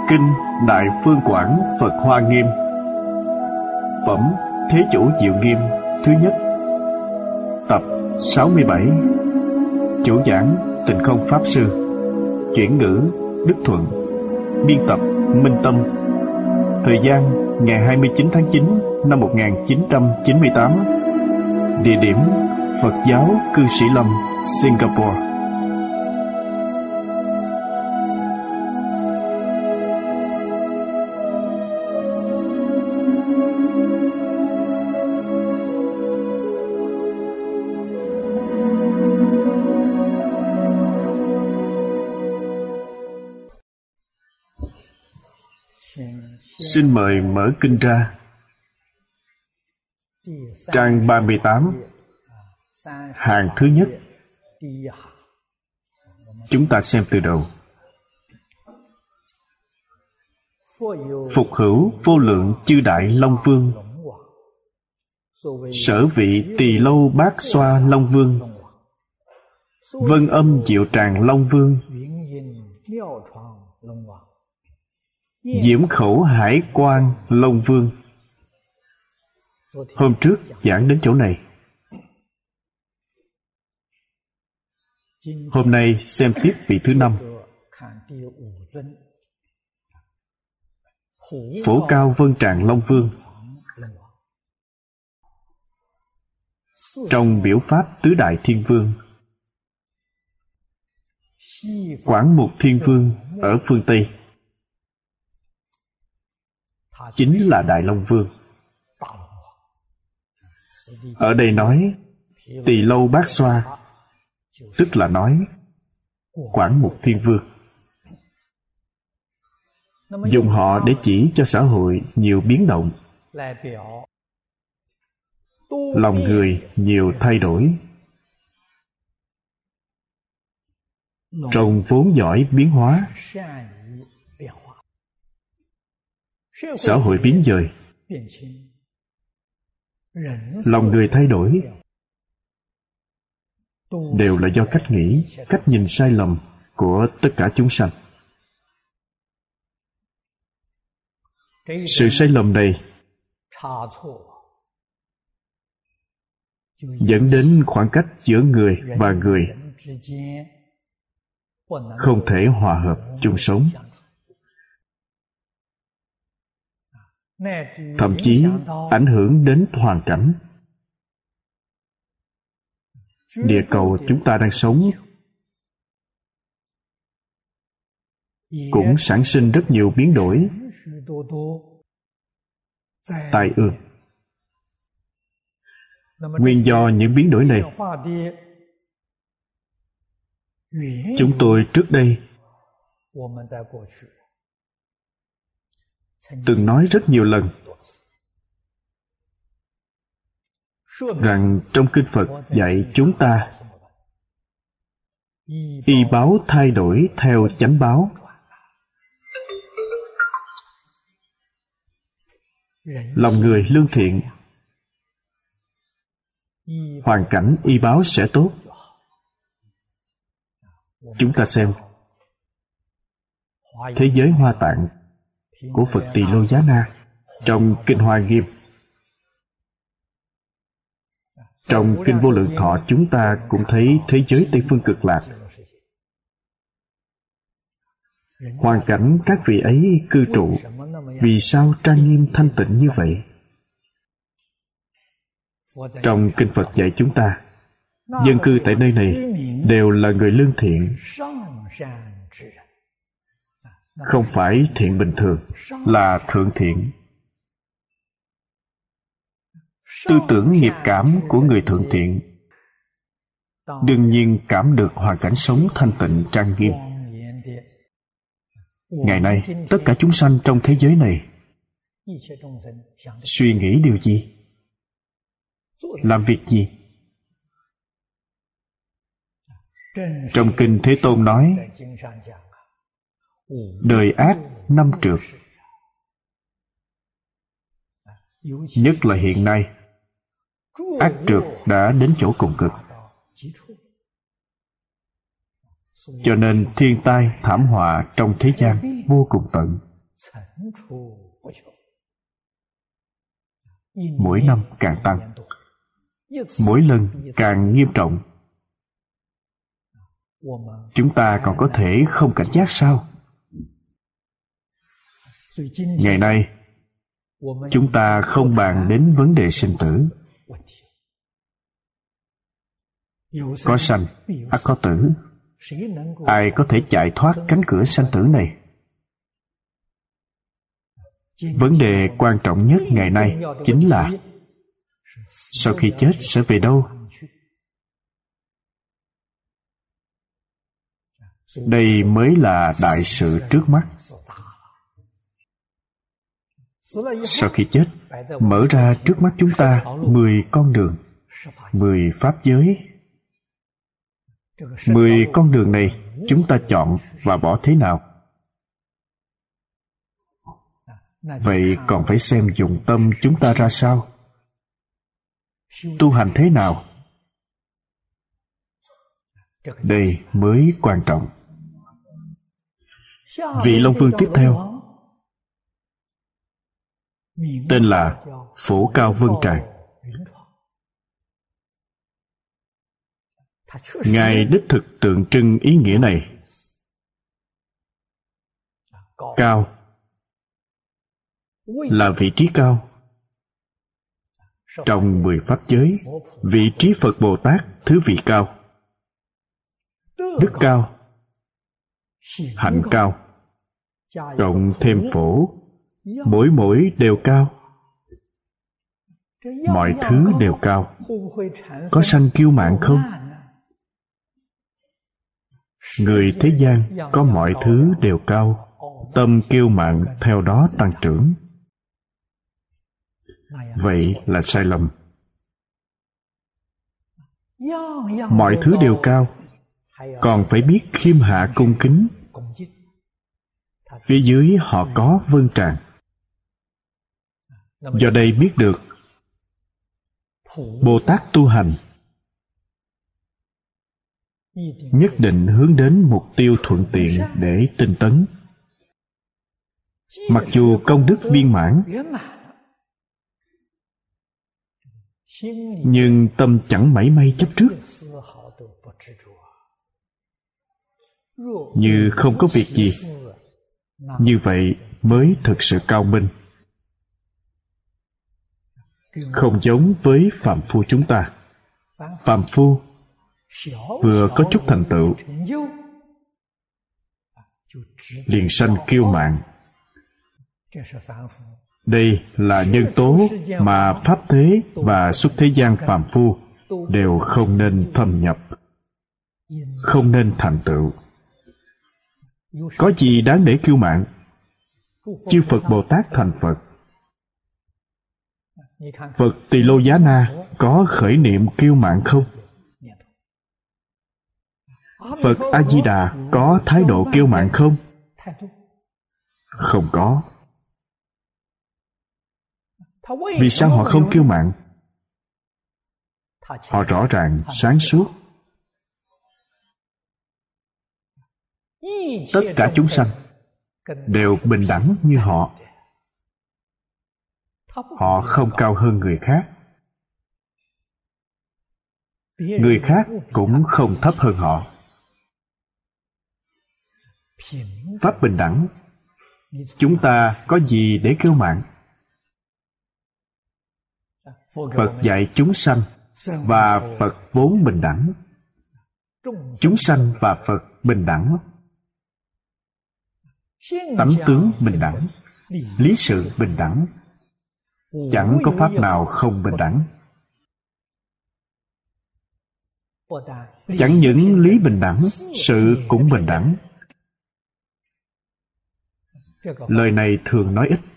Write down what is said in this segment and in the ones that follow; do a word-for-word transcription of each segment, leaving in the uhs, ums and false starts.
Kinh Đại Phương Quảng Phật Hoa Nghiêm. Phẩm Thế Chủ Diệu Nghiêm thứ nhất. Tập sáu mươi bảy. Chủ giảng Tịnh Không Pháp Sư. Chuyển ngữ Đức Thuận. Biên tập Minh Tâm. Thời gian ngày hai mươi chín tháng chín năm một nghìn chín trăm chín mươi tám. Địa điểm Phật giáo Cư Sĩ Lâm, Singapore. Xin mời mở kinh ra. Trang ba mươi tám, hàng thứ nhất. Chúng ta xem từ đầu. Phục hữu vô lượng chư đại Long Vương, sở vị tỳ lâu bát xoa Long Vương, vân âm diệu tràng Long Vương, diễm khẩu hải quan Long Vương. Hôm trước giảng đến chỗ này. Hôm nay xem tiếp vị thứ năm. Phổ cao vân tràng Long Vương. Trong biểu pháp tứ đại thiên vương, Quảng Mục Thiên Vương ở phương Tây chính là Đại Long Vương. Ở đây nói tỳ lâu bát xoa, tức là nói Quảng Mục Thiên Vương. Dùng họ để chỉ cho xã hội nhiều biến động, lòng người nhiều thay đổi, trồng vốn giỏi biến hóa, xã hội biến dời, lòng người thay đổi, đều là do cách nghĩ, cách nhìn sai lầm của tất cả chúng sanh. Sự sai lầm này dẫn đến khoảng cách giữa người và người không thể hòa hợp chung sống, thậm chí ảnh hưởng đến hoàn cảnh. Địa cầu chúng ta đang sống cũng sản sinh rất nhiều biến đổi, tai ương. Nguyên do những biến đổi này, chúng tôi trước đây từng nói rất nhiều lần rằng trong kinh Phật dạy chúng ta y báo thay đổi theo chánh báo. Lòng người lương thiện, hoàn cảnh y báo sẽ tốt. Chúng ta xem thế giới Hoa Tạng của Phật Tỳ Lô Giá Na trong Kinh Hoa Nghiêm. Trong Kinh Vô Lượng Thọ chúng ta cũng thấy thế giới Tây Phương Cực Lạc. Hoàn cảnh các vị ấy cư trụ vì sao trang nghiêm thanh tịnh như vậy? Trong Kinh Phật dạy chúng ta, dân cư tại nơi này đều là người lương thiện, không phải thiện bình thường, là thượng thiện. Tư tưởng nghiệp cảm của người thượng thiện đương nhiên cảm được hoàn cảnh sống thanh tịnh trang nghiêm. Ngày nay, tất cả chúng sanh trong thế giới này suy nghĩ điều gì? Làm việc gì? Trong Kinh Thế Tôn nói, đời ác năm trượt. Nhất là hiện nay, ác trượt đã đến chỗ cùng cực. Cho nên thiên tai thảm họa trong thế gian vô cùng tận. Mỗi năm càng tăng, mỗi lần càng nghiêm trọng. Chúng ta còn có thể không cảnh giác sao? Ngày nay, chúng ta không bàn đến vấn đề sinh tử. Có sanh, ắt có tử. Ai có thể chạy thoát cánh cửa sanh tử này? Vấn đề quan trọng nhất ngày nay chính là sau khi chết sẽ về đâu? Đây mới là đại sự trước mắt. Sau khi chết, mở ra trước mắt chúng ta mười con đường, mười pháp giới. Mười con đường này chúng ta chọn và bỏ thế nào? Vậy còn phải xem dụng tâm chúng ta ra sao, tu hành thế nào. Đây mới quan trọng. Vị Long Vương tiếp theo tên là Phổ Cao Vân Tràng. Ngài đích thực tượng trưng ý nghĩa này. Cao là vị trí cao. Trong mười pháp giới, vị trí Phật Bồ Tát thứ vị cao. Đức cao, hạnh cao, cộng thêm phổ, mỗi mỗi đều cao. Mọi thứ đều cao. Có sanh kiêu mạn không? Người thế gian có mọi thứ đều cao, tâm kiêu mạn theo đó tăng trưởng. Vậy là sai lầm. Mọi thứ đều cao, còn phải biết khiêm hạ cung kính. Phía dưới họ có vân tràng. Do đây biết được Bồ Tát tu hành nhất định hướng đến mục tiêu thuận tiện để tinh tấn. Mặc dù công đức viên mãn, nhưng tâm chẳng mảy may chấp trước. Như không có việc gì, như vậy mới thực sự cao minh. Không giống với phàm phu chúng ta. Phàm phu vừa có chút thành tựu liền sanh kiêu mạn. Đây là nhân tố mà pháp thế và xuất thế gian phàm phu đều không nên thâm nhập, không nên thành tựu. Có gì đáng để kiêu mạn? Chư Phật Bồ Tát thành Phật, Phật Tỳ Lô Giá Na có khởi niệm kiêu mạn không? Phật A Di Đà có thái độ kiêu mạn không? Không có. Vì sao họ không kiêu mạn? Họ rõ ràng sáng suốt. Tất cả chúng sanh đều bình đẳng như họ. Họ không cao hơn người khác, người khác cũng không thấp hơn họ. Pháp bình đẳng, chúng ta có gì để kiêu mạn? Phật dạy chúng sanh và Phật vốn bình đẳng. Chúng sanh và Phật bình đẳng. Tánh tướng bình đẳng, lý sự bình đẳng. Chẳng có pháp nào không bình đẳng. Chẳng những lý bình đẳng, sự cũng bình đẳng. Lời này thường nói ít,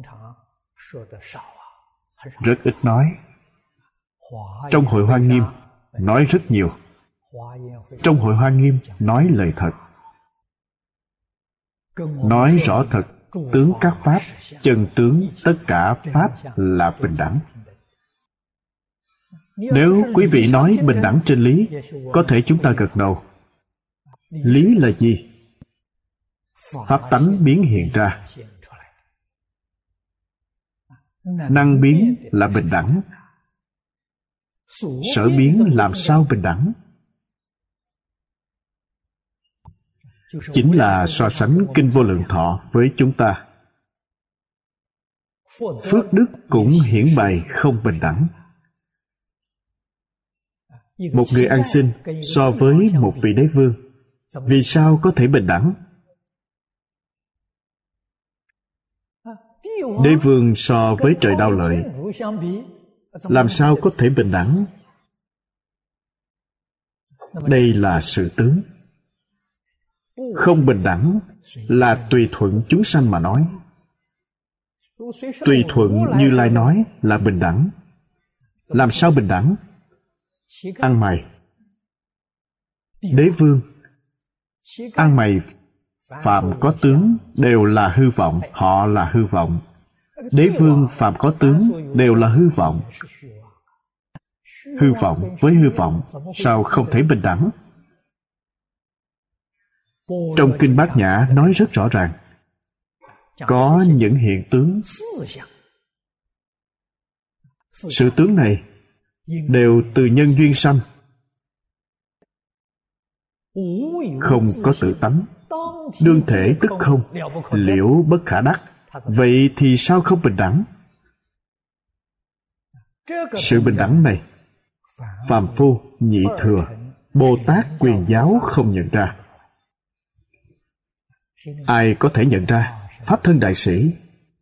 rất ít nói. Trong Hội Hoa Nghiêm nói rất nhiều. Trong Hội Hoa Nghiêm nói lời thật, nói rõ thật tướng các pháp, chân tướng tất cả pháp là bình đẳng. Nếu quý vị nói bình đẳng trên lý, có thể chúng ta gật đầu. Lý là gì? Pháp tánh biến hiện ra. Năng biến là bình đẳng. Sở biến làm sao bình đẳng? Chính là so sánh Kinh Vô Lượng Thọ với chúng ta. Phước đức cũng hiển bày không bình đẳng. Một người ăn xin so với một vị đế vương, vì sao có thể bình đẳng? Đế vương so với trời Đao Lợi, làm sao có thể bình đẳng? Đây là sự tướng. Không bình đẳng là tùy thuận chúng sanh mà nói. Tùy thuận Như Lai nói là bình đẳng. Làm sao bình đẳng? Ăn mày, đế vương, ăn mày, phàm có tướng đều là hư vọng, họ là hư vọng. Đế vương phàm có tướng đều là hư vọng. Hư vọng với hư vọng sao không thể bình đẳng? Trong Kinh Bát Nhã nói rất rõ ràng, có những hiện tướng. Sự tướng này đều từ nhân duyên sanh, không có tự tánh, đương thể tức không, liễu bất khả đắc. Vậy thì sao không bình đẳng? Sự bình đẳng này, phàm phu, nhị thừa, Bồ Tát Quyền Giáo không nhận ra. Ai có thể nhận ra? Pháp thân đại sĩ.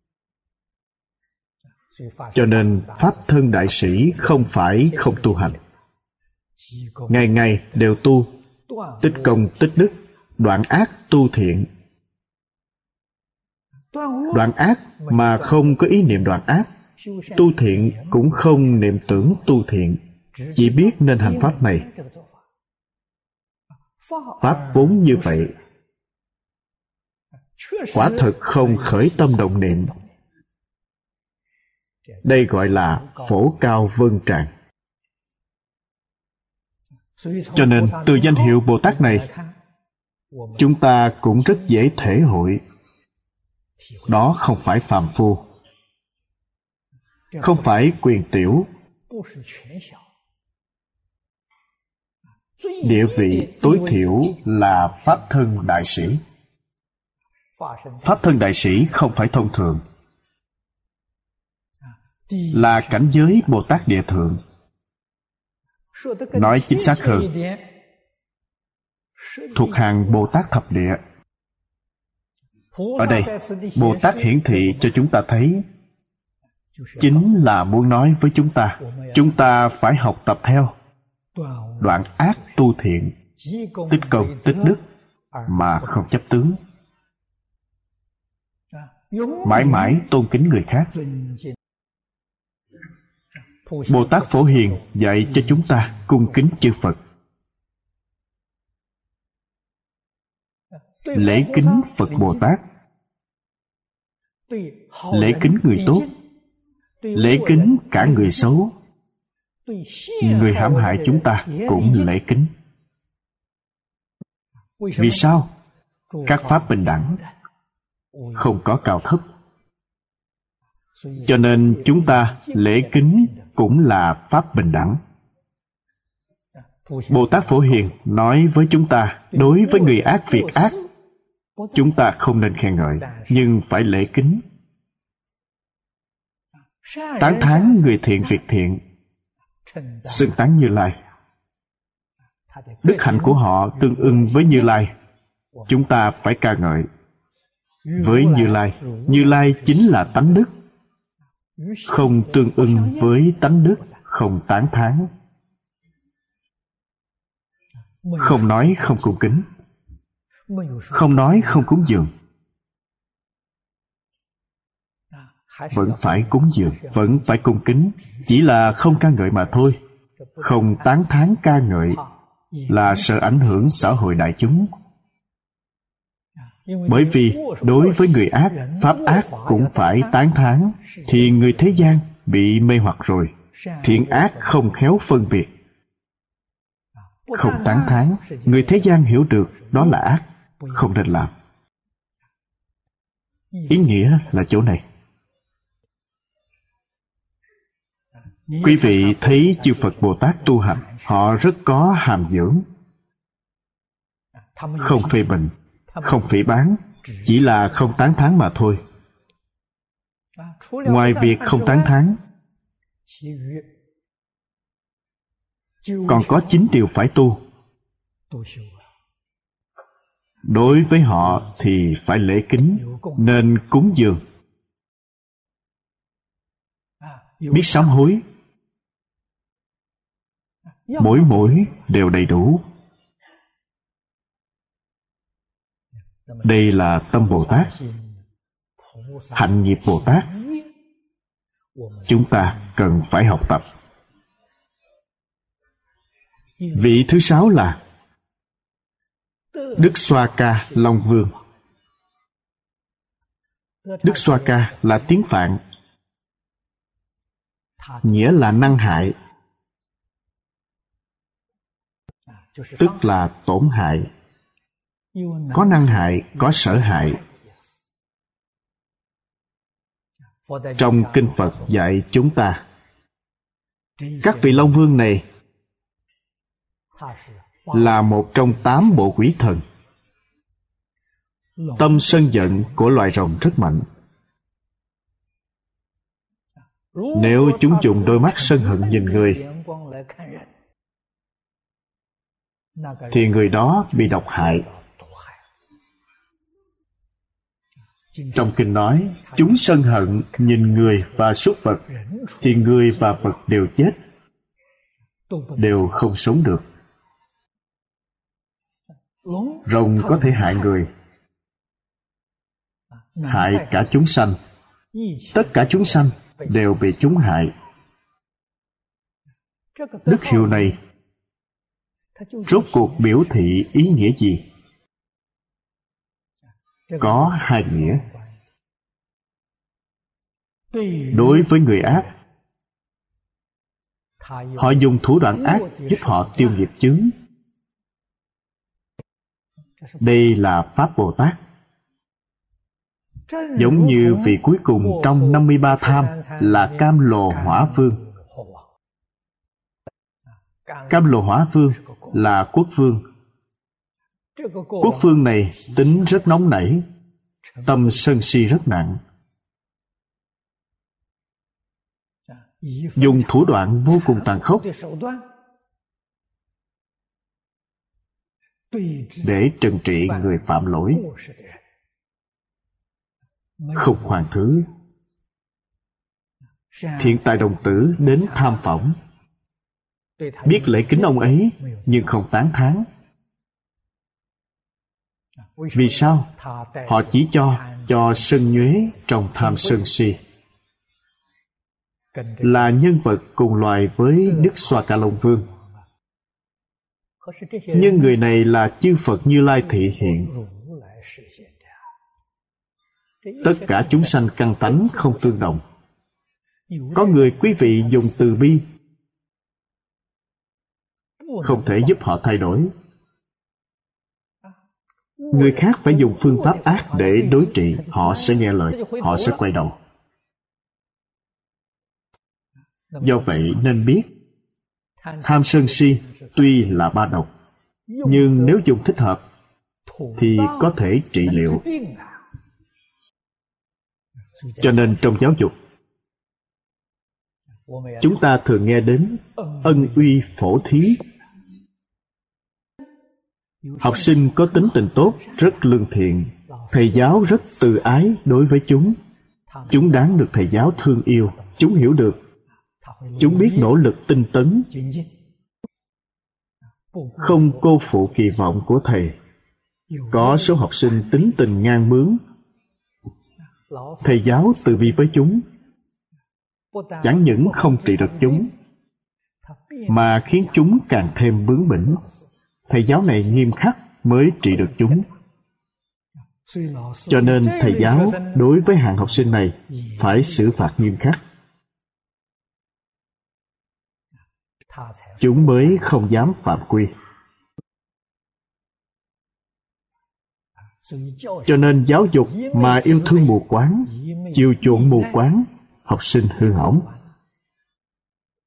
Cho nên Pháp thân đại sĩ không phải không tu hành. Ngày ngày đều tu, tích công tích đức, đoạn ác tu thiện. Đoạn ác mà không có ý niệm đoạn ác, tu thiện cũng không niệm tưởng tu thiện, chỉ biết nên hành pháp này. Pháp vốn như vậy, quả thực không khởi tâm động niệm. Đây gọi là phổ cao vân tràng. Cho nên từ danh hiệu Bồ Tát này, chúng ta cũng rất dễ thể hội. Đó không phải phàm phu, không phải quyền tiểu. Địa vị tối thiểu là Pháp thân đại sĩ. Pháp thân đại sĩ không phải thông thường, là cảnh giới Bồ Tát Địa Thượng. Nói chính xác hơn, thuộc hàng Bồ Tát Thập Địa. Ở đây, Bồ Tát hiển thị cho chúng ta thấy, chính là muốn nói với chúng ta, chúng ta phải học tập theo, đoạn ác tu thiện, tích công tích đức, mà không chấp tướng. Mãi mãi tôn kính người khác. Bồ Tát Phổ Hiền dạy cho chúng ta cung kính chư Phật. Lễ kính Phật Bồ Tát, lễ kính người tốt, lễ kính cả người xấu, người hãm hại chúng ta cũng lễ kính. Vì sao? Các pháp bình đẳng, không có cao thấp. Cho nên chúng ta lễ kính cũng là pháp bình đẳng. Bồ Tát Phổ Hiền nói với chúng ta, đối với người ác việc ác, chúng ta không nên khen ngợi, nhưng phải lễ kính. Tán thán người thiện việc thiện, xưng tán Như Lai. Đức hạnh của họ tương ưng với Như Lai, chúng ta phải ca ngợi. Với Như Lai, Như Lai chính là tánh đức. Không tương ưng với tánh đức, không tán thán. Không nói không cung kính, không nói không cúng dường. Vẫn phải cúng dường, vẫn phải cung kính, chỉ là không ca ngợi mà thôi. Không tán thán ca ngợi là sợ ảnh hưởng xã hội đại chúng. Bởi vì đối với người ác, pháp ác cũng phải tán thán, thì người thế gian bị mê hoặc rồi. Thiện ác không khéo phân biệt. Không tán thán, người thế gian hiểu được đó là ác, không nên làm. Ý nghĩa là chỗ này. Quý vị thấy chư Phật Bồ Tát tu hành, họ rất có hàm dưỡng, không phê bình, không phỉ báng, chỉ là không tán thán mà thôi. Ngoài việc không tán thán, còn có chín điều phải tu. Đối với họ thì phải lễ kính, nên cúng dường, biết sám hối, mỗi mỗi đều đầy đủ. Đây là tâm Bồ Tát, hạnh nghiệp Bồ Tát. Chúng ta cần phải học tập. Vị thứ sáu là Đức Xoa Ca Long Vương. Đức Xoa Ca là tiếng Phạn, nghĩa là năng hại, tức là tổn hại. Có năng hại, có sở hại. Trong Kinh Phật dạy chúng ta, các vị Long Vương này là một trong tám bộ quỷ thần. Tâm sân giận của loài rồng rất mạnh. Nếu chúng dùng đôi mắt sân hận nhìn người, thì người đó bị độc hại. Trong kinh nói, chúng sân hận nhìn người và súc vật, thì người và vật đều chết, đều không sống được. Rồng có thể hại người, hại cả chúng sanh. Tất cả chúng sanh đều bị chúng hại. Đức hiệu này rốt cuộc biểu thị ý nghĩa gì? Có hai nghĩa. Đối với người ác, họ dùng thủ đoạn ác giúp họ tiêu nghiệp chướng. Đây là Pháp Bồ Tát. Giống như vị cuối cùng trong năm mươi ba tham là Cam Lồ Hỏa Vương. Cam Lồ Hỏa Vương là quốc vương. Quốc vương này tính rất nóng nảy, tâm sân si rất nặng, dùng thủ đoạn vô cùng tàn khốc để trừng trị người phạm lỗi. Không hoàn thứ. Thiện tài đồng tử đến tham phỏng, biết lễ kính ông ấy nhưng không tán thán. Vì sao? Họ chỉ cho cho sân nhuế trong tham sân si. Là nhân vật cùng loài với Đức Xoa Ca Long Vương. Nhưng người này là chư Phật Như Lai thị hiện. Tất cả chúng sanh căn tánh không tương đồng. Có người quý vị dùng từ bi, không thể giúp họ thay đổi. Người khác phải dùng phương pháp ác để đối trị, họ sẽ nghe lời, họ sẽ quay đầu. Do vậy nên biết, tham sân si tuy là ba độc, nhưng nếu dùng thích hợp thì có thể trị liệu. Cho nên trong giáo dục, chúng ta thường nghe đến ân uy phổ thí. Học sinh có tính tình tốt, rất lương thiện. Thầy giáo rất từ ái đối với chúng. Chúng đáng được thầy giáo thương yêu. Chúng hiểu được. Chúng biết nỗ lực tinh tấn, không cô phụ kỳ vọng của thầy. Có số học sinh tính tình ngang bướng. Thầy giáo từ bi với chúng, chẳng những không trị được chúng, mà khiến chúng càng thêm bướng bỉnh. Thầy giáo này nghiêm khắc mới trị được chúng. Cho nên thầy giáo đối với hạng học sinh này phải xử phạt nghiêm khắc. Chúng mới không dám phạm quy. Cho nên giáo dục mà yêu thương mù quáng, chiều chuộng mù quáng, học sinh hư hỏng.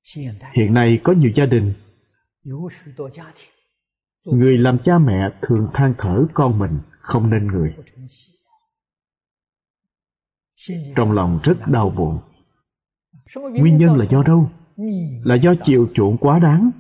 Hiện nay có nhiều gia đình, người làm cha mẹ thường than thở con mình không nên người. Trong lòng rất đau buồn. Nguyên nhân là do đâu? Là do chiều chuộng quá đáng.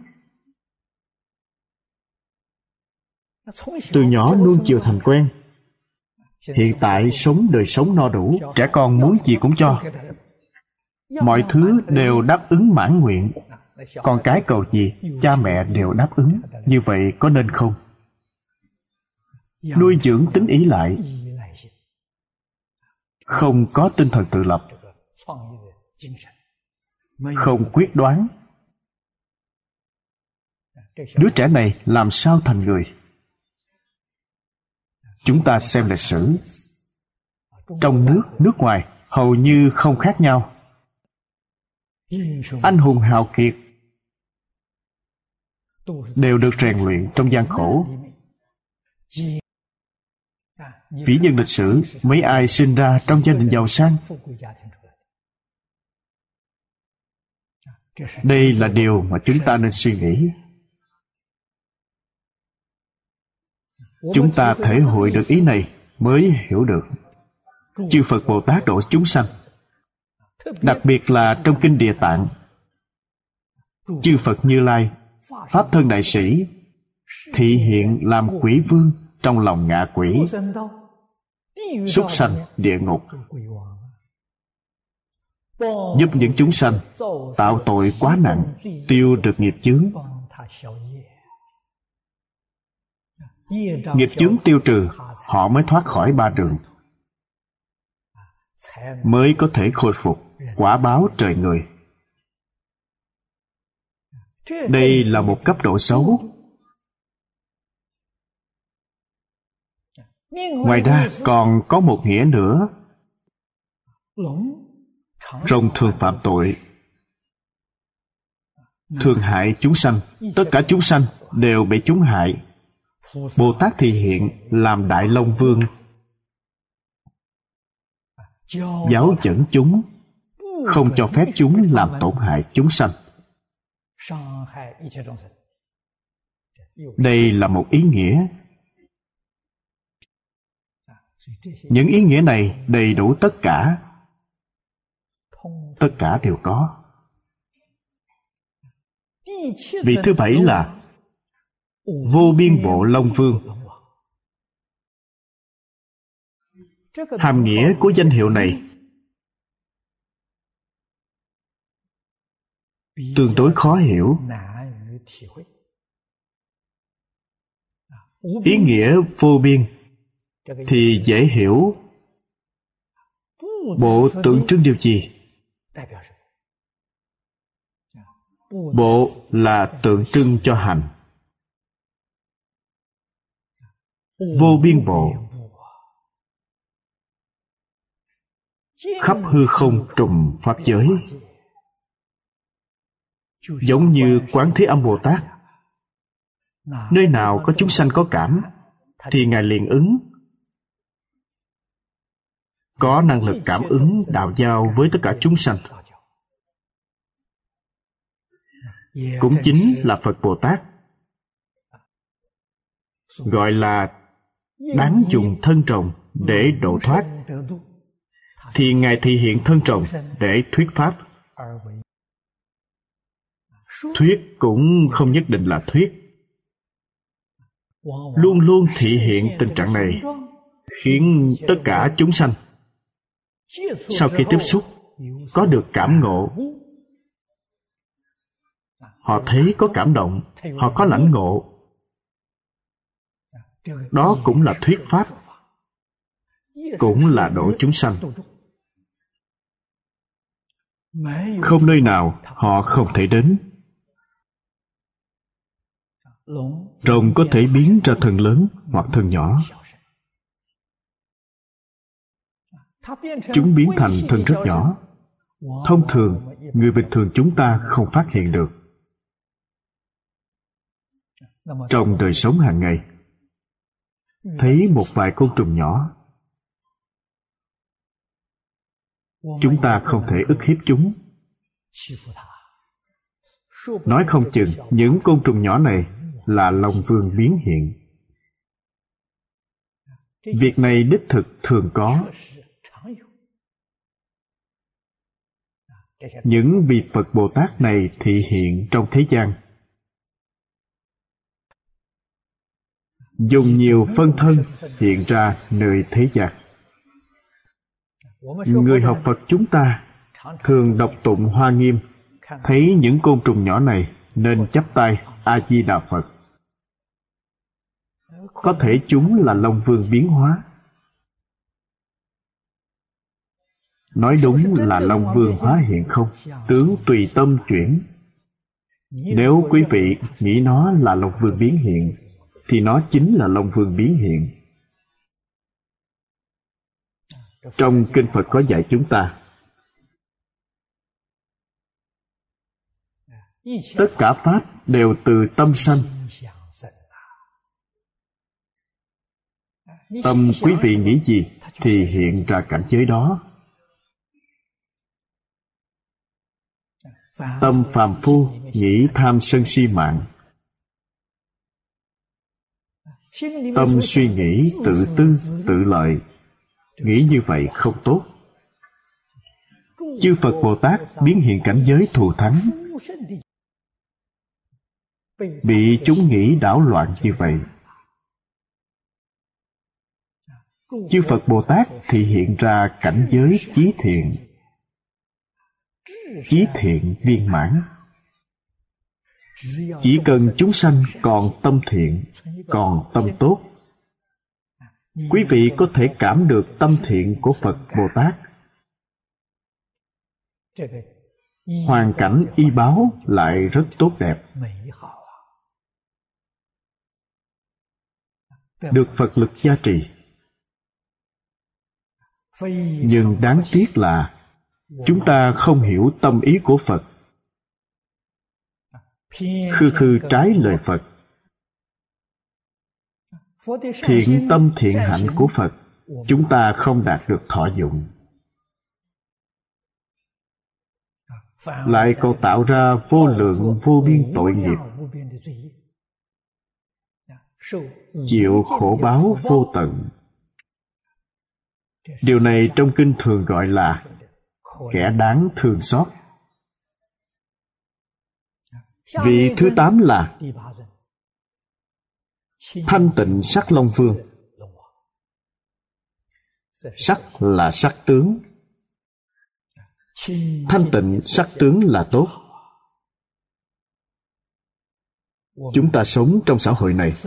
Từ nhỏ nuông chiều thành quen. Hiện tại sống đời sống no đủ, trẻ con muốn gì cũng cho. Mọi thứ đều đáp ứng mãn nguyện. Con cái cầu gì, cha mẹ đều đáp ứng. Như vậy có nên không? Nuôi dưỡng tính ỷ lại, không có tinh thần tự lập, không quyết đoán. Đứa trẻ này làm sao thành người? Chúng ta xem lịch sử, trong nước, nước ngoài hầu như không khác nhau. Anh hùng hào kiệt đều được rèn luyện trong gian khổ. Vĩ nhân lịch sử, mấy ai sinh ra trong gia đình giàu sang? Đây là điều mà chúng ta nên suy nghĩ. Chúng ta thể hội được ý này mới hiểu được chư Phật Bồ Tát độ chúng sanh. Đặc biệt là trong Kinh Địa Tạng, chư Phật Như Lai, Pháp Thân Đại Sĩ thị hiện làm quỷ vương trong lòng ngạ quỷ, súc sanh, địa ngục, giúp những chúng sanh tạo tội quá nặng, tiêu được nghiệp chướng. Nghiệp chướng tiêu trừ, họ mới thoát khỏi ba đường, mới có thể khôi phục quả báo trời người. Đây là một cấp độ xấu. Ngoài ra còn có một nghĩa nữa. Rồng thường phạm tội, thường hại chúng sanh. Tất cả chúng sanh đều bị chúng hại. Bồ Tát thị hiện làm Đại Long Vương, giáo dẫn chúng, không cho phép chúng làm tổn hại chúng sanh. Đây là một ý nghĩa. Những ý nghĩa này đầy đủ tất cả. Tất cả đều có. Vị thứ bảy là Vô Biên Bộ Long Vương. Hàm nghĩa của danh hiệu này tương đối khó hiểu. Ý nghĩa vô biên thì dễ hiểu. Bộ tượng trưng điều gì? Bộ là tượng trưng cho hành. Vô biên bộ, khắp hư không trùm pháp giới. Giống như Quán Thế Âm Bồ Tát, nơi nào có chúng sanh có cảm thì Ngài liền ứng, có năng lực cảm ứng đạo giao với tất cả chúng sanh. Cũng chính là Phật Bồ Tát, gọi là đáng dùng thân rồng để độ thoát, thì Ngài thị hiện thân rồng để thuyết pháp. Thuyết cũng không nhất định là thuyết, luôn luôn thị hiện tình trạng này, khiến tất cả chúng sanh sau khi tiếp xúc có được cảm ngộ. Họ thấy có cảm động, họ có lãnh ngộ. Đó cũng là thuyết pháp, cũng là độ chúng sanh. Không nơi nào họ không thể đến. Rồng có thể biến ra thân lớn hoặc thân nhỏ. Chúng biến thành thân rất nhỏ. Thông thường, người bình thường chúng ta không phát hiện được. Trong đời sống hàng ngày, thấy một vài côn trùng nhỏ, chúng ta không thể ức hiếp chúng. Nói không chừng những côn trùng nhỏ này là Long Vương biến hiện. Việc này đích thực thường có. Những vị Phật Bồ Tát này thị hiện trong thế gian, dùng nhiều phân thân hiện ra nơi thế gian. Người học Phật chúng ta thường đọc tụng Hoa Nghiêm, thấy những côn trùng nhỏ này nên chắp tay A Di Đà Phật. Có thể chúng là Long Vương biến hóa. Nói đúng là Long Vương hóa hiện không, tướng tùy tâm chuyển. Nếu quý vị nghĩ nó là Long Vương biến hiện, thì nó chính là Long Vương biến hiện. Trong Kinh Phật có dạy chúng ta, tất cả Pháp đều từ tâm sanh. Tâm quý vị nghĩ gì thì hiện ra cảnh giới đó. Tâm phàm phu nghĩ tham sân si mạng. Tâm suy nghĩ tự tư, tự lợi. Nghĩ như vậy không tốt. Chư Phật Bồ Tát biến hiện cảnh giới thù thắng, bị chúng nghĩ đảo loạn như vậy. Chư Phật Bồ Tát thì hiện ra cảnh giới chí thiện. Chí thiện viên mãn. Chỉ cần chúng sanh còn tâm thiện, còn tâm tốt, quý vị có thể cảm được tâm thiện của Phật Bồ Tát. Hoàn cảnh y báo lại rất tốt đẹp. Được Phật lực gia trì. Nhưng đáng tiếc là chúng ta không hiểu tâm ý của Phật, khư khư trái lời Phật. Thiện tâm thiện hạnh của Phật chúng ta không đạt được thọ dụng, lại còn tạo ra vô lượng vô biên tội nghiệp, chịu khổ báo vô tận. Điều này trong kinh thường gọi là kẻ đáng thương xót. Vị thứ tám là thanh tịnh sắc Long Vương. Sắc là sắc tướng. Thanh tịnh sắc tướng là tốt. Chúng ta sống trong xã hội này,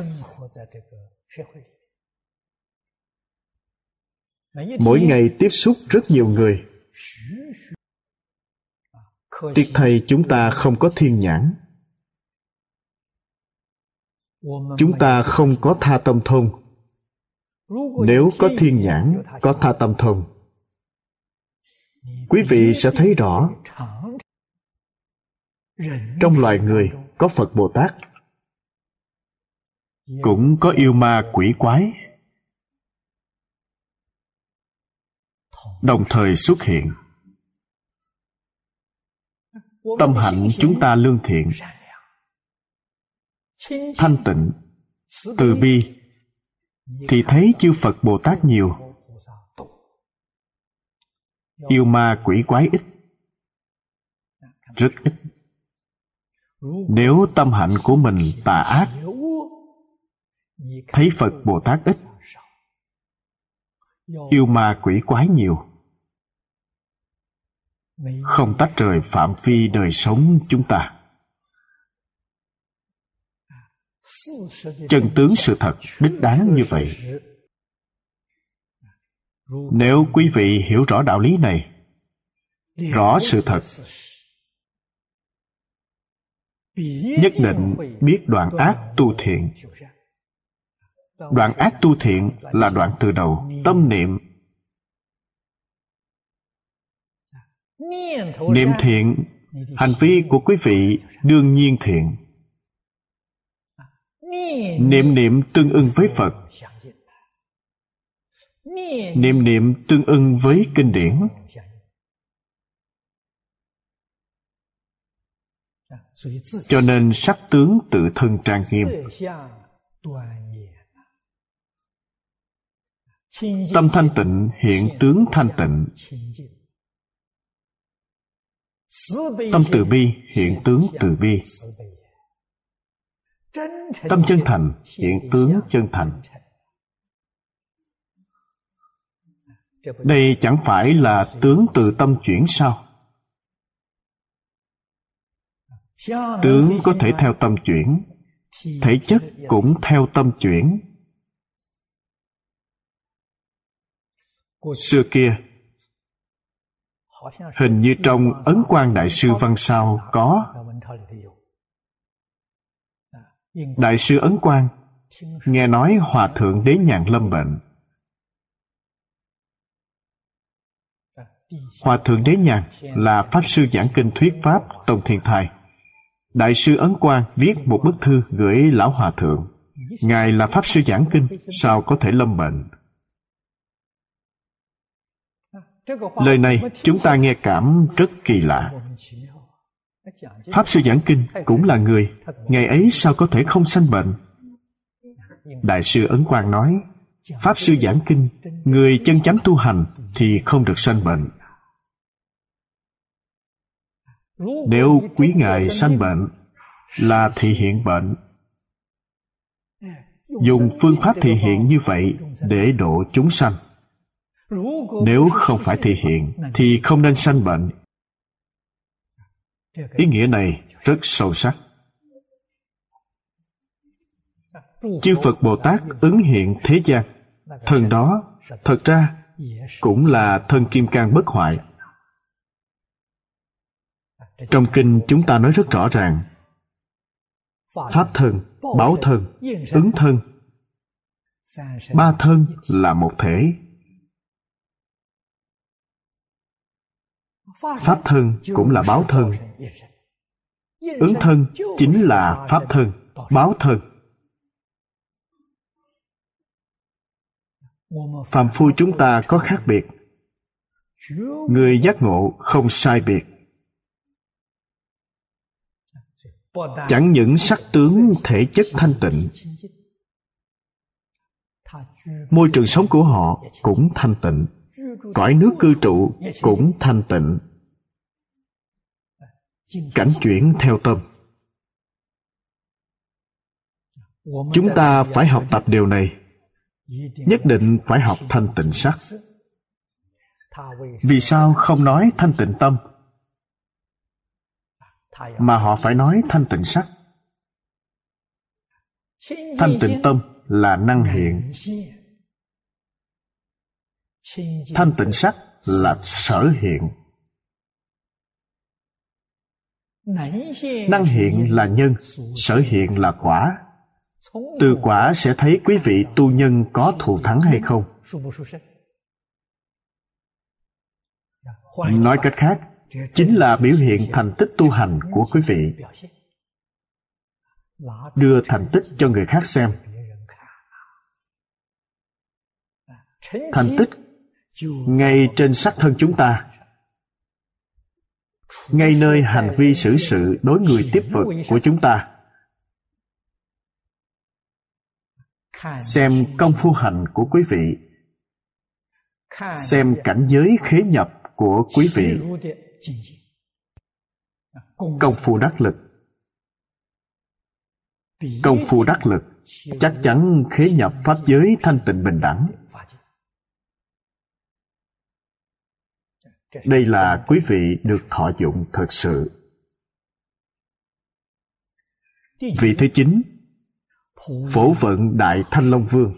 mỗi ngày tiếp xúc rất nhiều người. Tiếc thay chúng ta không có thiên nhãn. Chúng ta không có tha tâm thông. Nếu có thiên nhãn, có tha tâm thông, quý vị sẽ thấy rõ trong loài người có Phật Bồ Tát, cũng có yêu ma quỷ quái đồng thời xuất hiện. Tâm hạnh chúng ta lương thiện, thanh tịnh, từ bi, thì thấy chư Phật Bồ Tát nhiều, yêu ma quỷ quái ít, rất ít. Nếu tâm hạnh của mình tà ác, thấy Phật Bồ Tát ít, yêu ma quỷ quái nhiều, không tách rời phạm vi đời sống chúng ta. Chân tướng sự thật đích đáng như vậy. Nếu quý vị hiểu rõ đạo lý này, rõ sự thật, nhất định biết đoạn ác tu thiện. Đoạn ác tu thiện là đoạn từ đầu, tâm niệm. Niệm thiện, hành vi của quý vị đương nhiên thiện. Niệm niệm tương ưng với Phật, niệm niệm tương ưng với kinh điển. Cho nên sắc tướng tự thân trang nghiêm. Tâm thanh tịnh hiện tướng thanh tịnh. Tâm từ bi hiện tướng từ bi. Tâm chân thành hiện tướng chân thành. Đây chẳng phải là tướng từ tâm chuyển sao? Tướng có thể theo tâm chuyển, thể chất cũng theo tâm chuyển. Xưa kia, hình như trong Ấn Quang Đại Sư Văn Sao có. Đại sư Ấn Quang nghe nói Hòa Thượng Đế Nhàn lâm bệnh. Hòa Thượng Đế Nhàn là Pháp Sư giảng kinh thuyết Pháp Tông Thiên Thai. Đại sư Ấn Quang viết một bức thư gửi Lão Hòa Thượng. Ngài là Pháp Sư giảng kinh, sao có thể lâm bệnh? Lời này chúng ta nghe cảm rất kỳ lạ. Pháp Sư giảng kinh cũng là người, ngày ấy sao có thể không sanh bệnh? Đại sư Ấn Quang nói, Pháp Sư giảng kinh, người chân chánh tu hành thì không được sanh bệnh. Nếu quý ngài sanh bệnh là thị hiện bệnh. Dùng phương pháp thị hiện như vậy để độ chúng sanh. Nếu không phải thị hiện thì không nên sanh bệnh. Ý nghĩa này rất sâu sắc. Chư Phật Bồ Tát ứng hiện thế gian, thân đó thật ra cũng là thân kim cang bất hoại. Trong kinh chúng ta nói rất rõ ràng, pháp thân, báo thân, ứng thân, ba thân là một thể. Pháp thân cũng là báo thân. Ứng thân chính là pháp thân, báo thân. Phàm phu chúng ta có khác biệt. Người giác ngộ không sai biệt. Chẳng những sắc tướng thể chất thanh tịnh, môi trường sống của họ cũng thanh tịnh, cõi nước cư trụ cũng thanh tịnh. Cảnh chuyển theo tâm. Chúng ta phải học tập điều này. Nhất định phải học thanh tịnh sắc. Vì sao không nói thanh tịnh tâm, mà họ phải nói thanh tịnh sắc? Thanh tịnh tâm là năng hiện, thanh tịnh sắc là sở hiện. Năng hiện là nhân, sở hiện là quả. Từ quả sẽ thấy quý vị tu nhân có thù thắng hay không. Nói cách khác, chính là biểu hiện thành tích tu hành của quý vị. Đưa thành tích cho người khác xem. Thành tích ngay trên sắc thân chúng ta, ngay nơi hành vi xử sự đối người tiếp vật của chúng ta. Xem công phu hành của quý vị, xem cảnh giới khế nhập của quý vị. Công phu đắc lực. Công phu đắc lực chắc chắn khế nhập pháp giới thanh tịnh bình đẳng. Đây là quý vị được thọ dụng thật sự. Vị thứ chín, Phổ vận Đại Thanh Long Vương.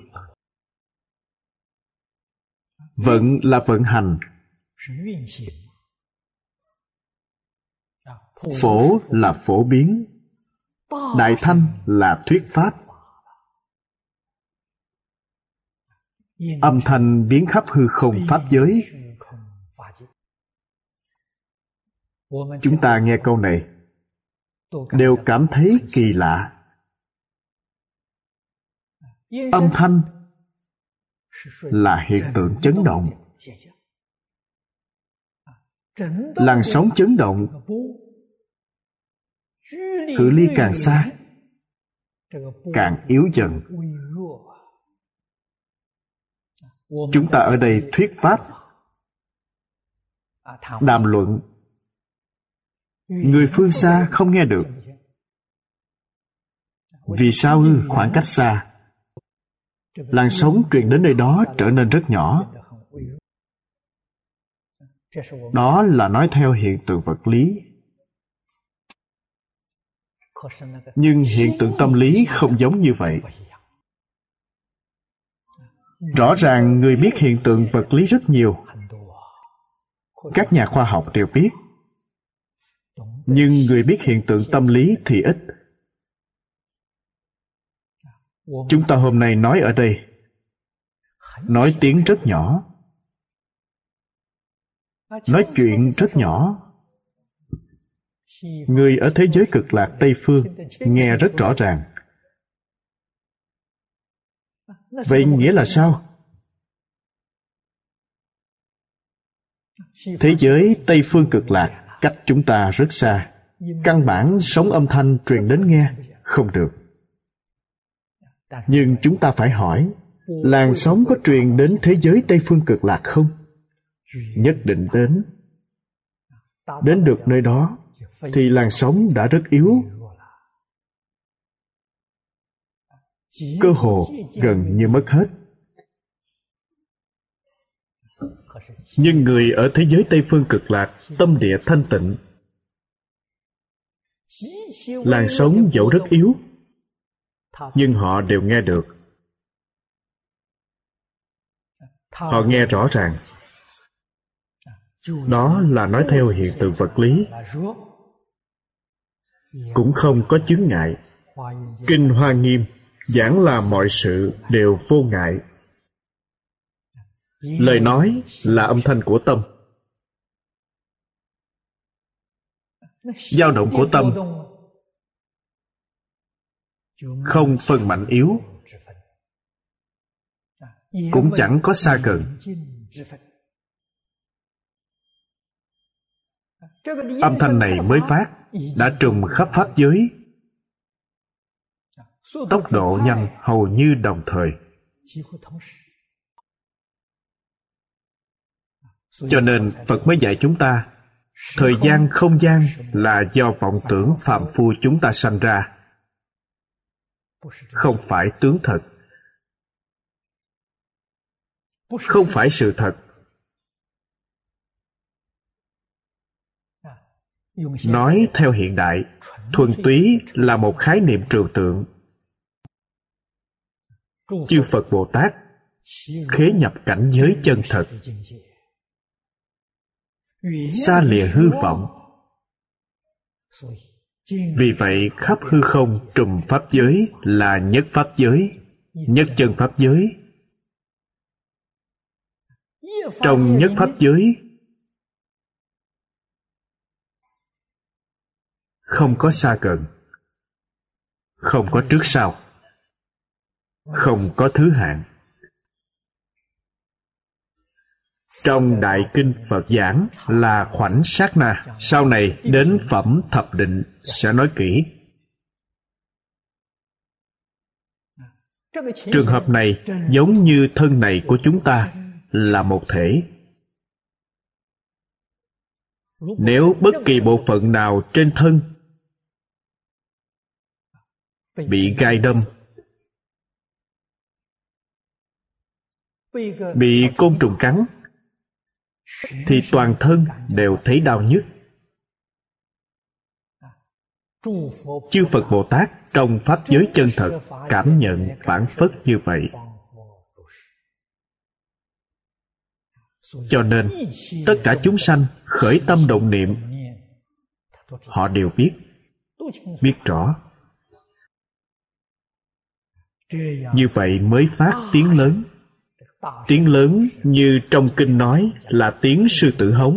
Vận là vận hành, phổ là phổ biến, đại thanh là thuyết pháp. Âm thanh biến khắp hư không pháp giới. Chúng ta nghe câu này đều cảm thấy kỳ lạ. Âm thanh là hiện tượng chấn động. Làn sóng chấn động Cự ly càng xa, càng yếu dần. Chúng ta ở đây thuyết pháp, đàm luận, người phương xa không nghe được. Vì sao ư? Khoảng cách xa, làn sóng truyền đến nơi đó trở nên rất nhỏ. Đó là nói theo hiện tượng vật lý. Nhưng hiện tượng tâm lý không giống như vậy. Rõ ràng người biết hiện tượng vật lý rất nhiều. Các nhà khoa học đều biết. Nhưng người biết hiện tượng tâm lý thì ít. Chúng ta hôm nay nói ở đây, nói tiếng rất nhỏ, nói chuyện rất nhỏ. Người ở thế giới cực lạc Tây Phương nghe rất rõ ràng. Vậy nghĩa là sao? Thế giới Tây Phương cực lạc cách chúng ta rất xa. Căn bản sóng âm thanh truyền đến nghe không được. Nhưng chúng ta phải hỏi, làn sóng có truyền đến thế giới Tây Phương cực lạc không? Nhất định đến. Đến được nơi đó thì làn sóng đã rất yếu, cơ hồ gần như mất hết. Nhưng người ở thế giới Tây Phương cực lạc tâm địa thanh tịnh, làn sóng dẫu rất yếu, nhưng họ đều nghe được. Họ nghe rõ ràng. Đó là nói theo hiện tượng vật lý, cũng không có chướng ngại. Kinh Hoa Nghiêm giảng là mọi sự đều vô ngại. Lời nói là âm thanh của tâm. Dao động của tâm không phân mạnh yếu, cũng chẳng có xa gần. Âm thanh này mới phát đã trùm khắp pháp giới, tốc độ nhanh hầu như đồng thời. Cho nên Phật mới dạy chúng ta, thời gian không gian là do vọng tưởng phàm phu chúng ta sanh ra, không phải tướng thật, không phải sự thật. Nói theo hiện đại, thuần túy là một khái niệm trừu tượng. Chư Phật Bồ Tát khế nhập cảnh giới chân thật, xa lìa hư vọng. Vì vậy khắp hư không trùm pháp giới là nhất pháp giới, nhất chân pháp giới. Trong nhất pháp giới không có xa gần, không có trước sau, không có thứ hạng. Trong Đại Kinh Phật giảng là khoảnh sát na, sau này đến phẩm thập định sẽ nói kỹ. Trường hợp này giống như thân này của chúng ta là một thể. Nếu bất kỳ bộ phận nào trên thân bị gai đâm, bị côn trùng cắn, thì toàn thân đều thấy đau nhức. Chư Phật Bồ Tát trong pháp giới chân thật cảm nhận phản phất như vậy. Cho nên tất cả chúng sanh khởi tâm động niệm, họ đều biết, biết rõ. Như vậy mới phát tiếng lớn. Tiếng lớn như trong kinh nói là tiếng sư tử hống.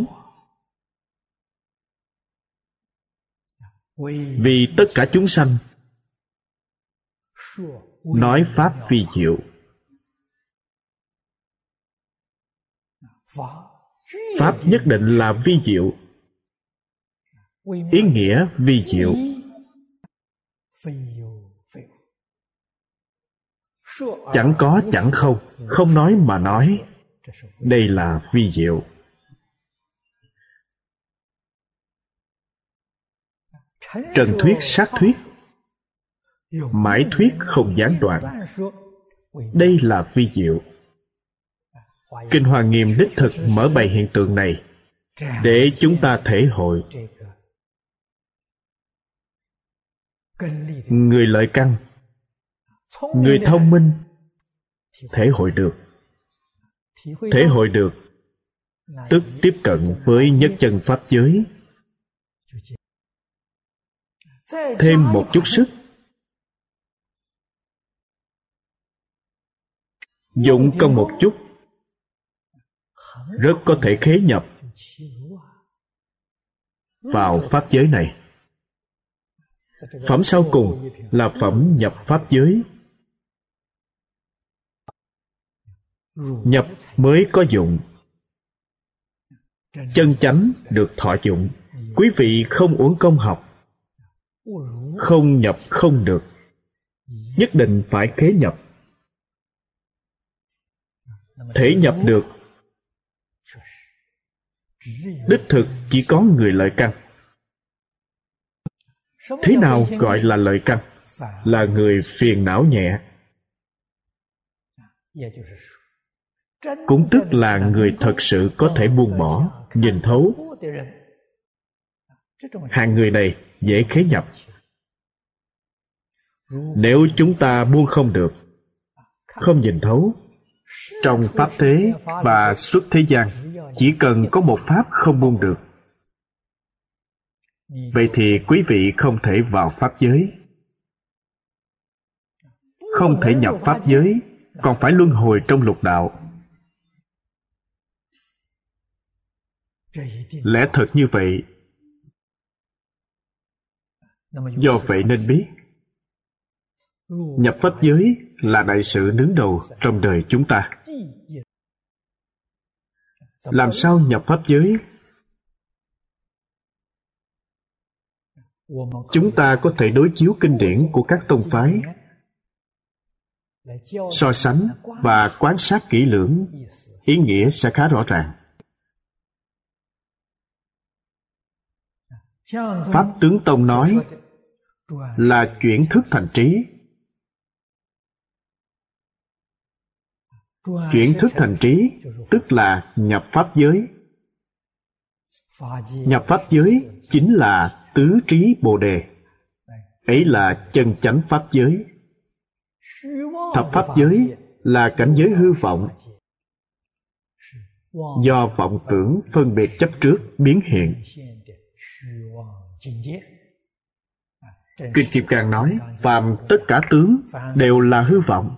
Vì tất cả chúng sanh nói pháp vi diệu. Pháp nhất định là vi diệu. Ý nghĩa vi diệu Chẳng có chẳng không, không nói mà nói. Đây là vi diệu. Trần thuyết sát thuyết, mãi thuyết không gián đoạn. Đây là vi diệu. Kinh Hoa Nghiêm đích thực mở bày hiện tượng này để chúng ta thể hội. Người lợi căn, người thông minh thể hội được. Thể hội được tức tiếp cận với nhất chân pháp giới. Thêm một chút sức, dụng công một chút, rất có thể khế nhập vào pháp giới này. Phẩm sau cùng là phẩm nhập pháp giới. Nhập mới có dụng, chân chánh được thọ dụng. Quý vị không uổng công học. Không nhập không được, nhất định phải khế nhập. Thể nhập được đích thực chỉ có người lợi căn. Thế nào gọi là lợi căn? Là người phiền não nhẹ, cũng tức là người thật sự có thể buông bỏ, nhìn thấu. Hạng người này dễ khế nhập. Nếu chúng ta buông không được, không nhìn thấu, trong pháp thế và xuất thế gian chỉ cần có một pháp không buông được, vậy thì quý vị không thể vào pháp giới. Không thể nhập pháp giới, còn phải luân hồi trong lục đạo. Lẽ thật như vậy. Do vậy nên biết, nhập pháp giới là đại sự đứng đầu trong đời chúng ta. Làm sao nhập pháp giới? Chúng ta có thể đối chiếu kinh điển của các tông phái, so sánh và quan sát kỹ lưỡng, ý nghĩa sẽ khá rõ ràng. Pháp Tướng Tông nói là chuyển thức thành trí. Chuyển thức thành trí tức là nhập pháp giới. Nhập pháp giới chính là tứ trí bồ đề. Ấy là chân chánh pháp giới. Thập pháp giới là cảnh giới hư vọng, do vọng tưởng phân biệt chấp trước biến hiện. Kinh Kim Cang nói phàm tất cả tướng đều là hư vọng.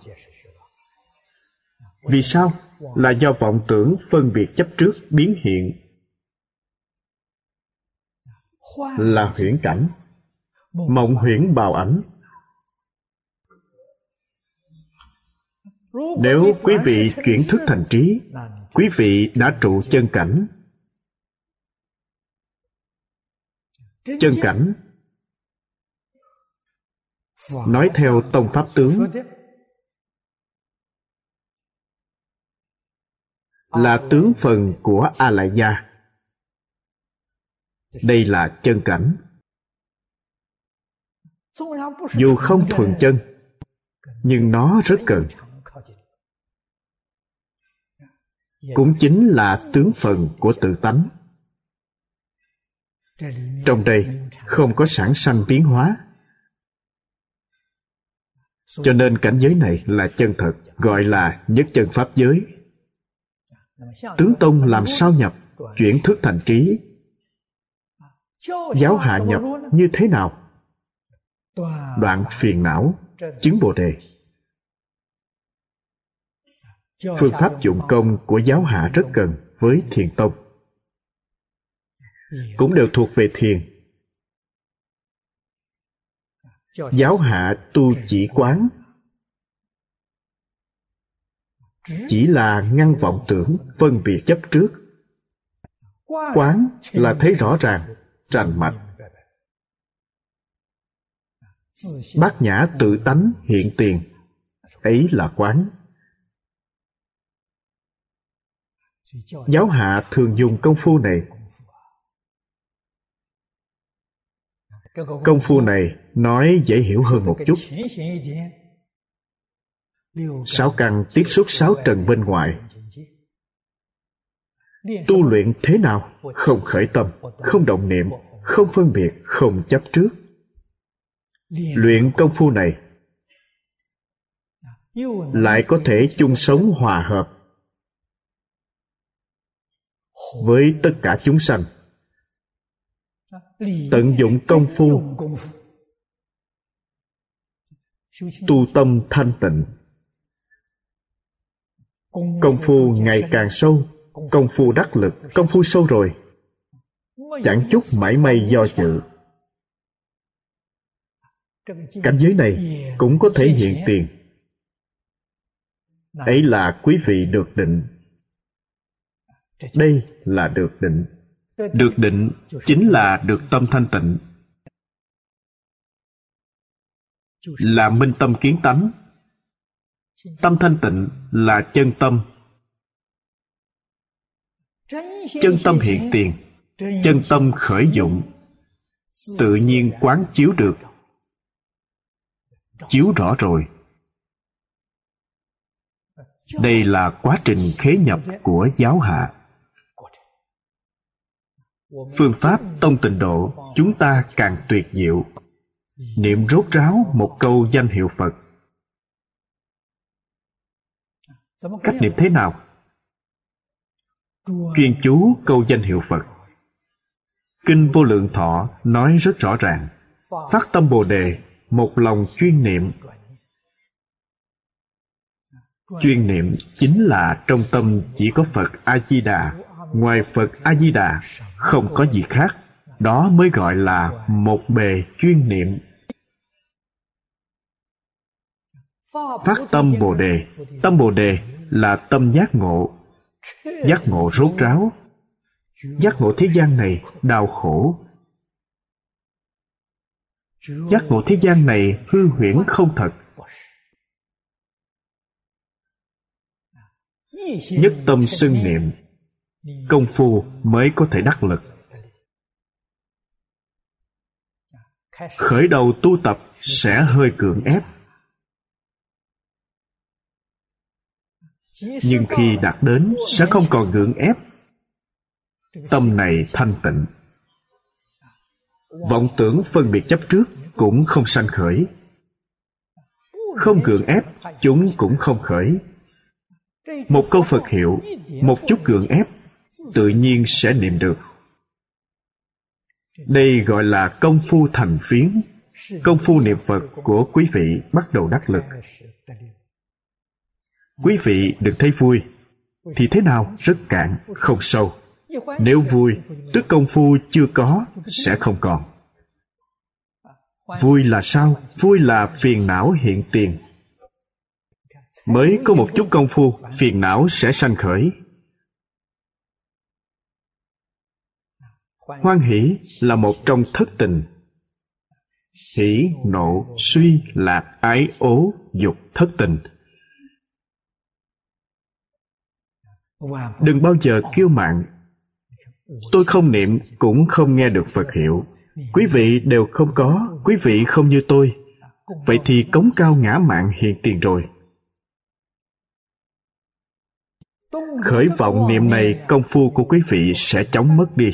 Vì sao? Là do vọng tưởng phân biệt chấp trước biến hiện. Là huyễn cảnh, mộng huyễn bào ảnh. Nếu quý vị chuyển thức thành trí, quý vị đã trụ chân cảnh. Chân cảnh nói theo tông pháp tướng là tướng phần của A Lại Gia. Đây là chân cảnh. Dù không thuần chân, nhưng nó rất cần. Cũng chính là tướng phần của tự tánh. Trong đây không có sản sanh biến hóa, cho nên cảnh giới này là chân thật, gọi là nhất chân pháp giới. Tướng Tông làm sao nhập? Chuyển thức thành trí. Giáo hạ nhập như thế nào? Đoạn phiền não, chứng bồ đề. Phương pháp dụng công của giáo hạ rất cần với Thiền Tông, cũng đều thuộc về thiền. Giáo hạ tu chỉ quán, chỉ là ngăn vọng tưởng phân biệt chấp trước. Quán là thấy rõ ràng, rành mạch. Bát nhã tự tánh hiện tiền, ấy là quán. Giáo hạ thường dùng công phu này. Công phu này nói dễ hiểu hơn một chút. Sáu căn tiếp xúc sáu trần bên ngoài. Tu luyện thế nào? Không khởi tâm, không động niệm, không phân biệt, không chấp trước. Luyện công phu này lại có thể chung sống hòa hợp với tất cả chúng sanh. Tận dụng công phu tu tâm thanh tịnh. Công phu ngày càng sâu, công phu đắc lực, công phu sâu rồi, chẳng chút mảy may do dự. Cảnh giới này cũng có thể hiện tiền. Ấy là quý vị được định. Đây là được định. Được định chính là được tâm thanh tịnh, là minh tâm kiến tánh. Tâm thanh tịnh là chân tâm. Chân tâm hiện tiền, chân tâm khởi dụng, tự nhiên quán chiếu được. Chiếu rõ rồi. Đây là quá trình khế nhập của giáo hạ. Phương pháp tông tịnh độ chúng ta càng tuyệt diệu. Niệm rốt ráo một câu danh hiệu Phật. Cách niệm thế nào? Chuyên chú câu danh hiệu Phật. Kinh Vô Lượng Thọ nói rất rõ ràng. Phát tâm Bồ Đề, một lòng chuyên niệm. Chuyên niệm chính là trong tâm chỉ có Phật A-di-đà. Ngoài Phật A-di-đà không có gì khác. Đó mới gọi là một bề chuyên niệm. Phát tâm Bồ Đề. Tâm Bồ Đề là tâm giác ngộ. Giác ngộ rốt ráo. Giác ngộ thế gian này đau khổ. Giác ngộ thế gian này hư huyễn không thật. Nhất tâm xưng niệm, công phu mới có thể đắc lực. Khởi đầu tu tập sẽ hơi cưỡng ép, nhưng khi đạt đến sẽ không còn gượng ép. Tâm này thanh tịnh. Vọng tưởng phân biệt chấp trước cũng không sanh khởi. Không gượng ép, chúng cũng không khởi. Một câu Phật hiệu, một chút gượng ép, tự nhiên sẽ niệm được. Đây gọi là công phu thành phiến. Công phu niệm Phật của quý vị bắt đầu đắc lực. Quý vị đừng thấy vui. Thì thế nào? Rất cạn, không sâu. Nếu vui, tức công phu chưa có, sẽ không còn. Vui là sao? Vui là phiền não hiện tiền. Mới có một chút công phu, phiền não sẽ sanh khởi. Hoan hỷ là một trong thất tình. Hỷ, nộ, suy, lạc, ái, ố, dục, thất tình. Đừng bao giờ kiêu mạn. Tôi không niệm cũng không nghe được Phật hiệu. Quý vị đều không có, quý vị không như tôi. Vậy thì cống cao ngã mạn hiện tiền rồi. Khởi vọng niệm này, công phu của quý vị sẽ chóng mất đi.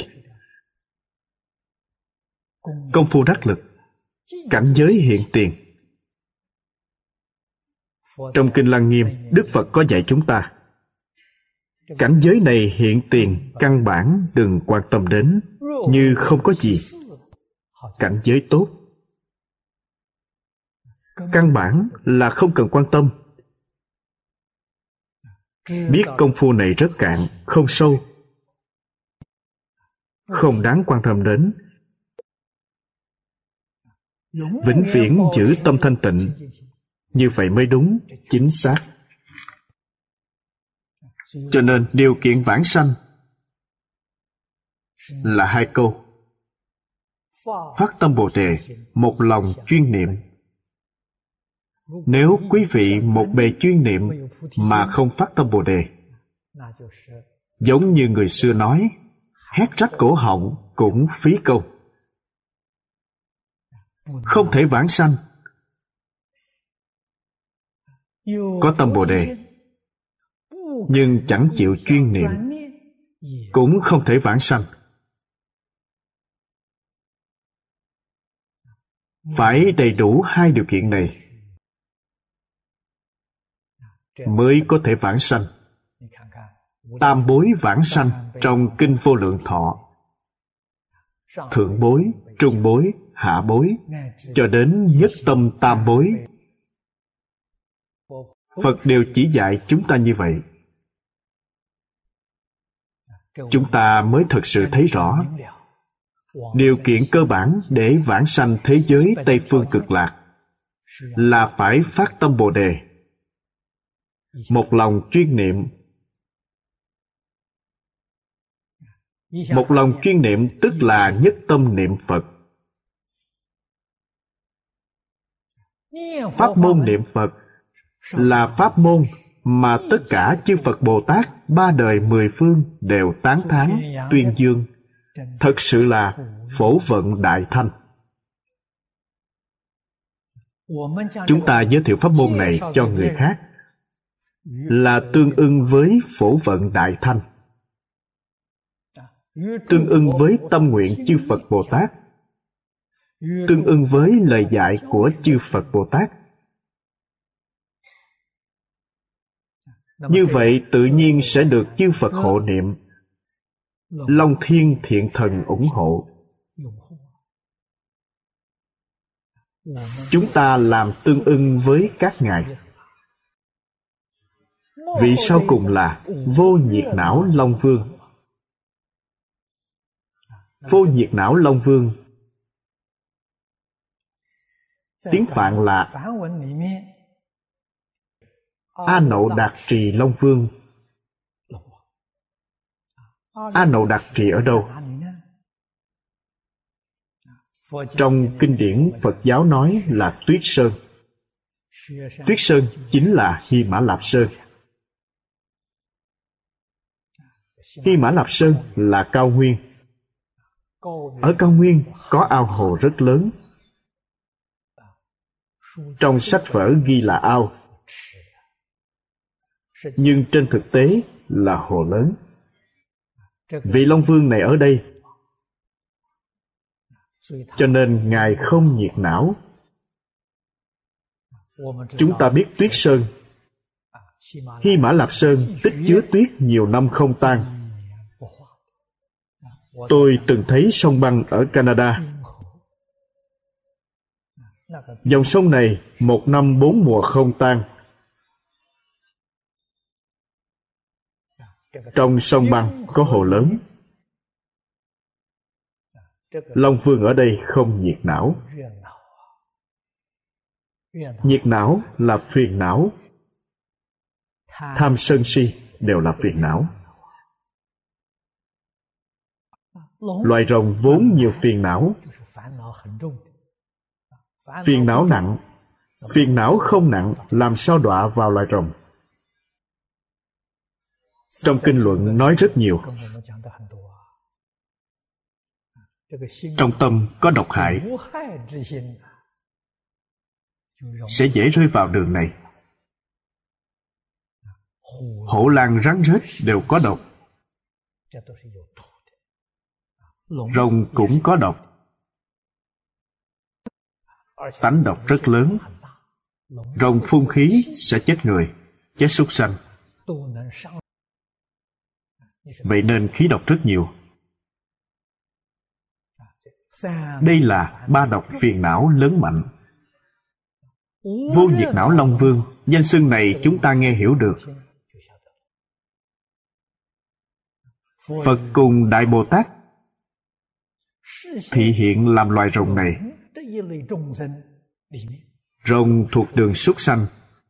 Công phu đắc lực, cảnh giới hiện tiền. Trong Kinh Lăng Nghiêm, Đức Phật có dạy chúng ta, cảnh giới này hiện tiền, căn bản đừng quan tâm đến, như không có gì. Cảnh giới tốt, căn bản là không cần quan tâm. Biết công phu này rất cạn, không sâu, không đáng quan tâm đến. Vĩnh viễn giữ tâm thanh tịnh. Như vậy mới đúng, chính xác. Cho nên điều kiện vãng sanh là hai câu. Phát tâm Bồ Đề, một lòng chuyên niệm. Nếu quý vị một bề chuyên niệm mà không phát tâm Bồ Đề, giống như người xưa nói, hét rách cổ họng cũng phí công. Không thể vãng sanh. Có tâm Bồ Đề, nhưng chẳng chịu chuyên niệm, cũng không thể vãng sanh. Phải đầy đủ hai điều kiện này mới có thể vãng sanh. Tam bối vãng sanh trong Kinh Vô Lượng Thọ, thượng bối, trung bối, hạ bối, cho đến nhất tâm tam bối, Phật đều chỉ dạy chúng ta như vậy. Chúng ta mới thực sự thấy rõ điều kiện cơ bản để vãng sanh thế giới Tây Phương Cực Lạc là phải phát tâm Bồ Đề, một lòng chuyên niệm. Một lòng chuyên niệm tức là nhất tâm niệm Phật. Pháp môn niệm Phật là pháp môn mà tất cả chư Phật Bồ Tát ba đời mười phương đều tán thán, tuyên dương. Thật sự là phổ vận đại thanh. Chúng ta giới thiệu pháp môn này cho người khác là tương ưng với phổ vận đại thanh, tương ưng với tâm nguyện chư Phật Bồ Tát, tương ưng với lời dạy của chư Phật Bồ Tát. Như vậy tự nhiên sẽ được chư Phật hộ niệm, Long Thiên Thiện Thần ủng hộ. Chúng ta làm tương ưng với các ngài. Vị sau cùng là Vô Nhiệt Não Long Vương. Vô Nhiệt Não Long Vương tiếng Phạn là A Nậu Đạt Trì Long Vương. A Nậu Đạt Trì ở đâu? Trong kinh điển Phật giáo nói là Tuyết Sơn. Tuyết Sơn chính là Hy Mã Lạp Sơn. Hy Mã Lạp Sơn là cao nguyên. Ở cao nguyên có ao hồ rất lớn. Trong sách vở ghi là ao, nhưng trên thực tế là hồ lớn. Vị Long Vương này ở đây, cho nên Ngài không nhiệt não. Chúng ta biết Tuyết Sơn, Hy Mã Lạp Sơn tích chứa tuyết nhiều năm không tan. Tôi từng thấy sông băng ở Canada. Dòng sông này một năm bốn mùa không tan. Trong sông băng có hồ lớn. Long Vương ở đây không nhiệt não. Nhiệt não là phiền não. Tham sân si đều là phiền não. Loài rồng vốn nhiều phiền não. Phiền não nặng, phiền não không nặng làm sao đọa vào loài rồng? Trong kinh luận nói rất nhiều. Trong tâm có độc hại, sẽ dễ rơi vào đường này. Hổ lang rắn rết đều có độc. Rồng cũng có độc. Tánh độc rất lớn. Rồng phun khí sẽ chết người, chết súc sanh. Vậy nên khí độc rất nhiều. Đây là ba độc phiền não lớn mạnh. Vô Nhiệt Não Long Vương, danh xưng này chúng ta nghe hiểu được. Phật cùng Đại Bồ Tát thị hiện làm loài rồng này. Rồng thuộc đường súc sanh.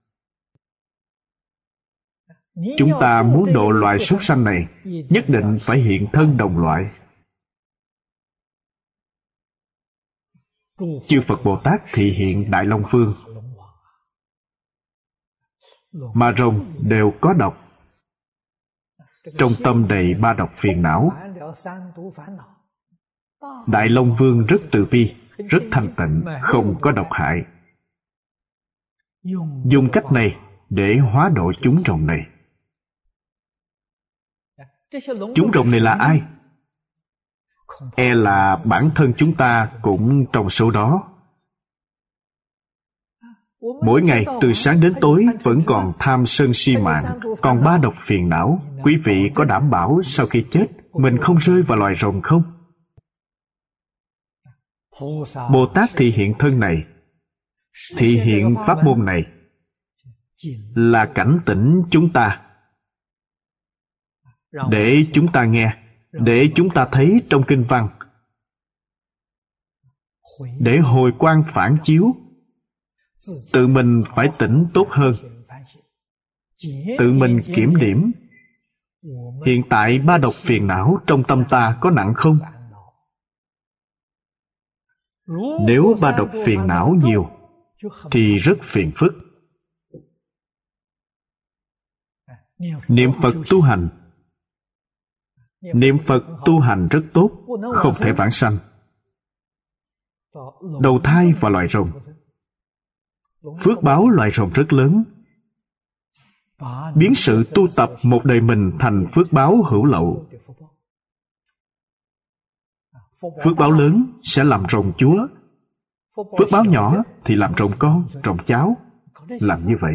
Chúng ta muốn độ loài súc sanh này, nhất định phải hiện thân đồng loại. Chư Phật Bồ Tát thị hiện Đại Long Vương. mà rồng đều có độc. Trong tâm đầy ba độc phiền não. Đại Long Vương rất từ bi, rất thanh tịnh, không có độc hại. Dùng cách này để hóa độ chúng rồng này. Chúng rồng này là ai? E là bản thân chúng ta cũng trong số đó. Mỗi ngày từ sáng đến tối vẫn còn tham sân si mạng, còn ba độc phiền não. Quý vị có đảm bảo sau khi chết mình không rơi vào loài rồng không? Bồ Tát thị hiện thân này, thị hiện pháp môn này là cảnh tỉnh chúng ta, để chúng ta nghe, để chúng ta thấy trong kinh văn, để hồi quang phản chiếu. Tự mình phải tỉnh tốt hơn, tự mình kiểm điểm. Hiện tại ba độc phiền não trong tâm ta có nặng không? Nếu ba độc phiền não nhiều thì rất phiền phức. Niệm Phật tu hành, niệm Phật tu hành rất tốt, không thể vãng sanh, đầu thai vào loài rồng. Phước báo loài rồng rất lớn, biến sự tu tập một đời mình thành phước báo hữu lậu. Phước báo lớn sẽ làm rồng chúa, phước báo nhỏ thì làm rồng con, rồng cháu. Làm như vậy.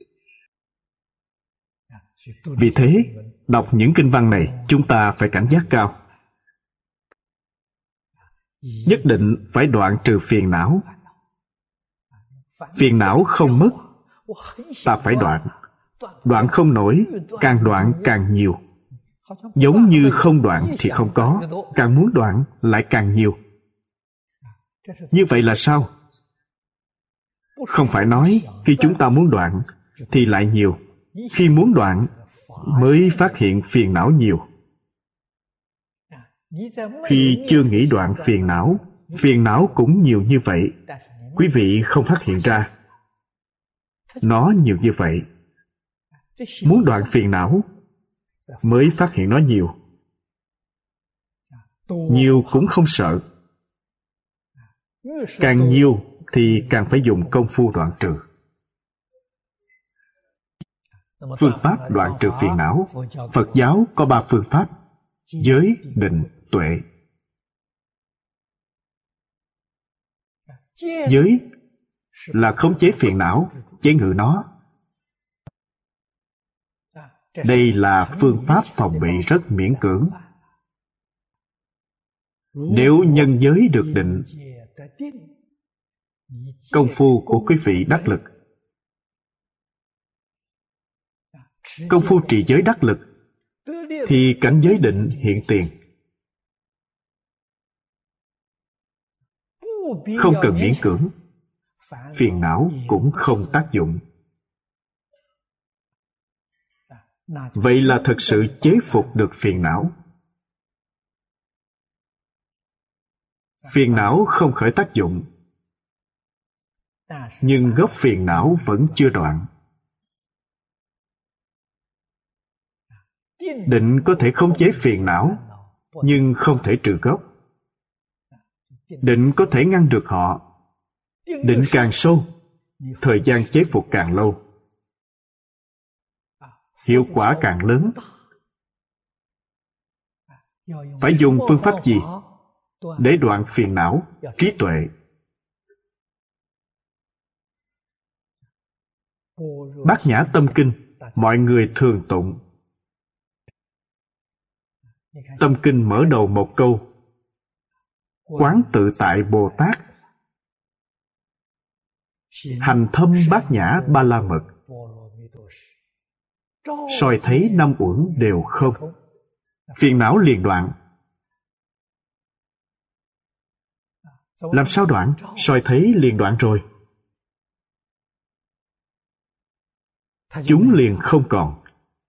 Vì thế, đọc những kinh văn này, chúng ta phải cảnh giác cao. Nhất định phải đoạn trừ phiền não. Phiền não không mất, ta phải đoạn. Đoạn không nổi, càng đoạn càng nhiều. Giống như không đoạn thì không có, càng muốn đoạn lại càng nhiều. Như vậy là sao? Không phải nói khi chúng ta muốn đoạn thì lại nhiều, khi muốn đoạn mới phát hiện phiền não nhiều. Khi chưa nghĩ đoạn phiền não, phiền não cũng nhiều như vậy. Quý vị không phát hiện ra. Nó nhiều như vậy. Muốn đoạn phiền não mới phát hiện nó nhiều. Nhiều cũng không sợ. Càng nhiều thì càng phải dùng công phu đoạn trừ. Phương pháp đoạn trừ phiền não, Phật giáo có ba phương pháp: giới, định, tuệ. Giới là khống chế phiền não, chế ngự nó. Đây là phương pháp phòng bị rất miễn cưỡng. Nếu nhân giới được định, công phu của quý vị đắc lực. Công phu trì giới đắc lực thì cảnh giới định hiện tiền. Không cần miễn cưỡng, phiền não cũng không tác dụng. Vậy là thật sự chế phục được phiền não. Phiền não không khởi tác dụng, nhưng gốc phiền não vẫn chưa đoạn. Định có thể khống chế phiền não, nhưng không thể trừ gốc. Định có thể ngăn được họ. Định càng sâu, thời gian chế phục càng lâu, hiệu quả càng lớn. Phải dùng phương pháp gì để đoạn phiền não? Trí tuệ. Bát Nhã Tâm Kinh mọi người thường tụng. Tâm Kinh mở đầu một câu: Quán tự tại Bồ Tát, hành thâm bát nhã ba la mật, soi thấy năm uẩn đều không. Phiền não liền đoạn. Làm sao đoạn? Soi thấy liền đoạn rồi. Chúng liền không còn.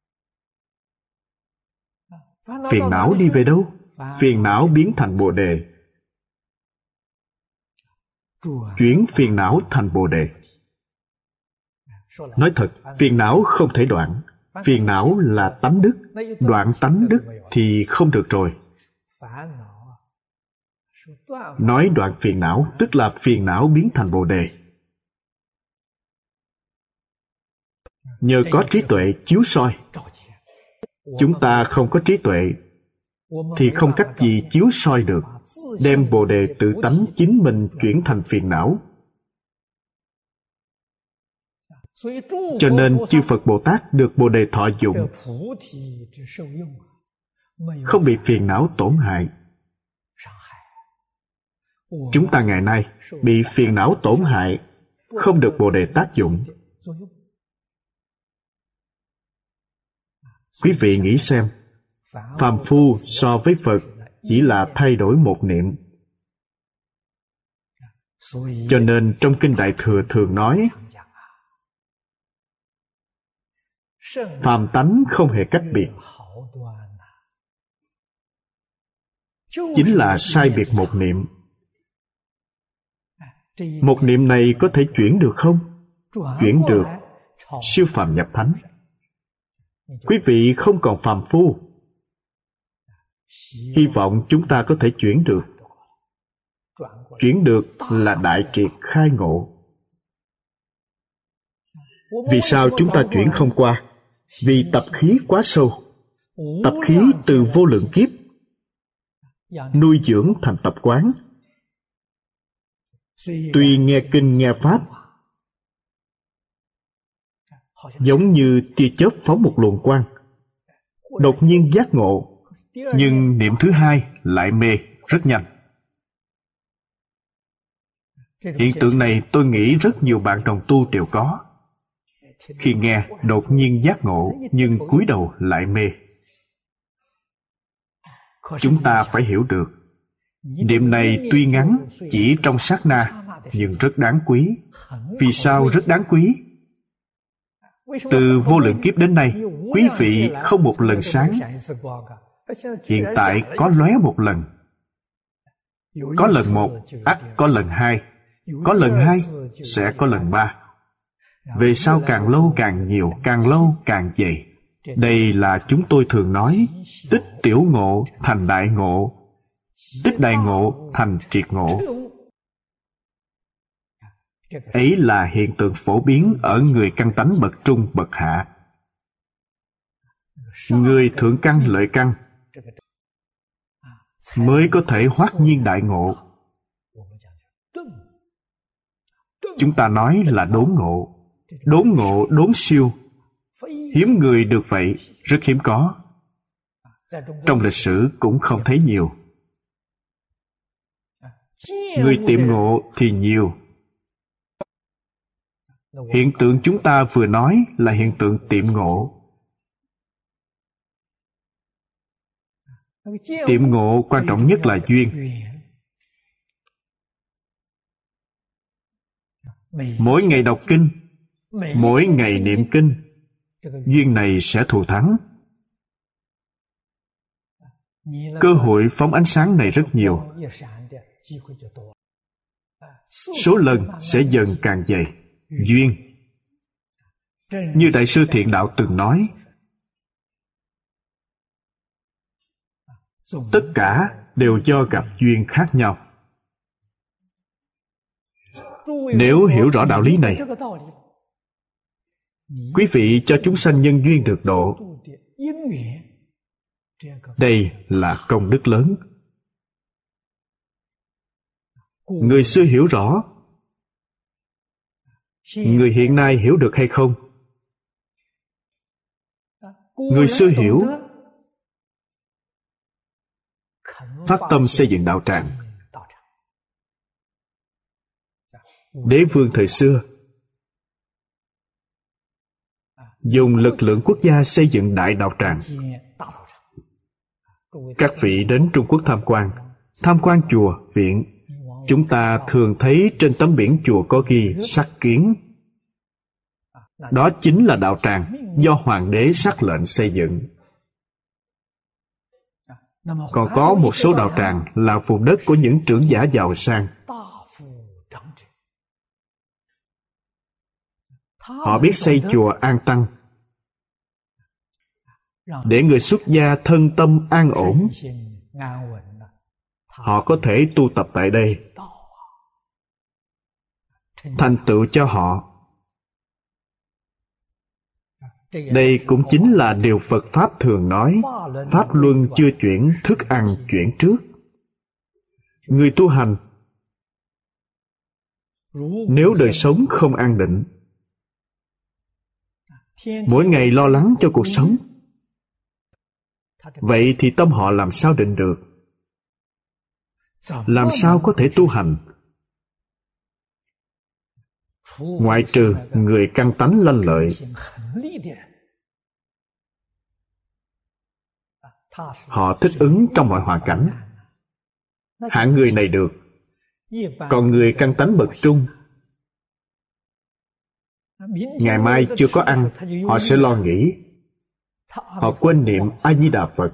Phiền não đi về đâu? Phiền não biến thành Bồ Đề. Chuyển phiền não thành Bồ Đề. Nói thật, phiền não không thể đoạn. Phiền não là tánh đức. Đoạn tánh đức thì không được rồi. Nói đoạn phiền não, tức là phiền não biến thành Bồ Đề. Nhờ có trí tuệ chiếu soi. Chúng ta không có trí tuệ thì không cách gì chiếu soi được, đem Bồ Đề tự tánh chính mình chuyển thành phiền não. Cho nên chư Phật Bồ Tát được Bồ Đề thọ dụng, không bị phiền não tổn hại. Chúng ta ngày nay bị phiền não tổn hại, không được Bồ Đề tác dụng. Quý vị nghĩ xem, phàm phu so với Phật chỉ là thay đổi một niệm. Cho nên trong Kinh Đại Thừa thường nói, phàm tánh không hề cách biệt, chính là sai biệt một niệm. Một niệm này có thể chuyển được không? Chuyển được, siêu phàm nhập thánh. Quý vị không còn phàm phu. Hy vọng chúng ta có thể chuyển được. Chuyển được là đại triệt khai ngộ. Vì sao chúng ta chuyển không qua? Vì tập khí quá sâu. Tập khí từ vô lượng kiếp nuôi dưỡng thành tập quán. Tuy nghe kinh nghe pháp, giống như tia chớp phóng một luồng quang, đột nhiên giác ngộ, nhưng niệm thứ hai lại mê rất nhanh. Hiện tượng này tôi nghĩ rất nhiều bạn đồng tu đều có. Khi nghe đột nhiên giác ngộ, nhưng cúi đầu lại mê. Chúng ta phải hiểu được, niệm này tuy ngắn, chỉ trong sát na, nhưng rất đáng quý. Vì sao rất đáng quý? Từ vô lượng kiếp đến nay, quý vị không một lần sáng. Hiện tại có lóe một lần. Có lần một, ắt có lần hai. Có lần hai, sẽ có lần ba. Về sau càng lâu càng nhiều, càng lâu càng dày. Đây là chúng tôi thường nói, tích tiểu ngộ thành đại ngộ, tích đại ngộ thành triệt ngộ. Ấy là hiện tượng phổ biến ở người căn tánh bậc trung bậc hạ. Người thượng căn lợi căn mới có thể hoát nhiên đại ngộ. Chúng ta nói là đốn ngộ. Đốn ngộ, đốn siêu, hiếm người được vậy, rất hiếm có. Trong lịch sử cũng không thấy nhiều. Người tiệm ngộ thì nhiều. Hiện tượng chúng ta vừa nói là hiện tượng tiệm ngộ. Tiệm ngộ quan trọng nhất là duyên. Mỗi ngày đọc kinh, mỗi ngày niệm kinh, duyên này sẽ thù thắng. Cơ hội phóng ánh sáng này rất nhiều. Số lần sẽ dần càng dày. Duyên. Như Đại sư Thiện Đạo từng nói, tất cả đều do gặp duyên khác nhau. Nếu hiểu rõ đạo lý này, quý vị cho chúng sanh nhân duyên được độ. Đây là công đức lớn. Người xưa hiểu rõ, người hiện nay hiểu được hay không? Người xưa hiểu, phát tâm xây dựng đạo tràng. Đế vương thời xưa dùng lực lượng quốc gia xây dựng đại đạo tràng. Các vị đến Trung Quốc tham quan, tham quan chùa, viện, chúng ta thường thấy trên tấm biển chùa có ghi sắc kiến. Đó chính là đạo tràng do hoàng đế sắc lệnh xây dựng. Còn có một số đạo tràng là vùng đất của những trưởng giả giàu sang. Họ biết xây chùa an tăng, để người xuất gia thân tâm an ổn. Họ có thể tu tập tại đây, thành tựu cho họ. Đây cũng chính là điều Phật Pháp thường nói, Pháp luân chưa chuyển, thức ăn chuyển trước. Người tu hành, nếu đời sống không an định, mỗi ngày lo lắng cho cuộc sống, vậy thì tâm họ làm sao định được? Làm sao có thể tu hành? Ngoại trừ người căn tánh lanh lợi, họ thích ứng trong mọi hoàn cảnh, hạng người này được. Còn người căn tánh bậc trung, ngày mai chưa có ăn, họ sẽ lo nghĩ, họ quên niệm A Di Đà Phật.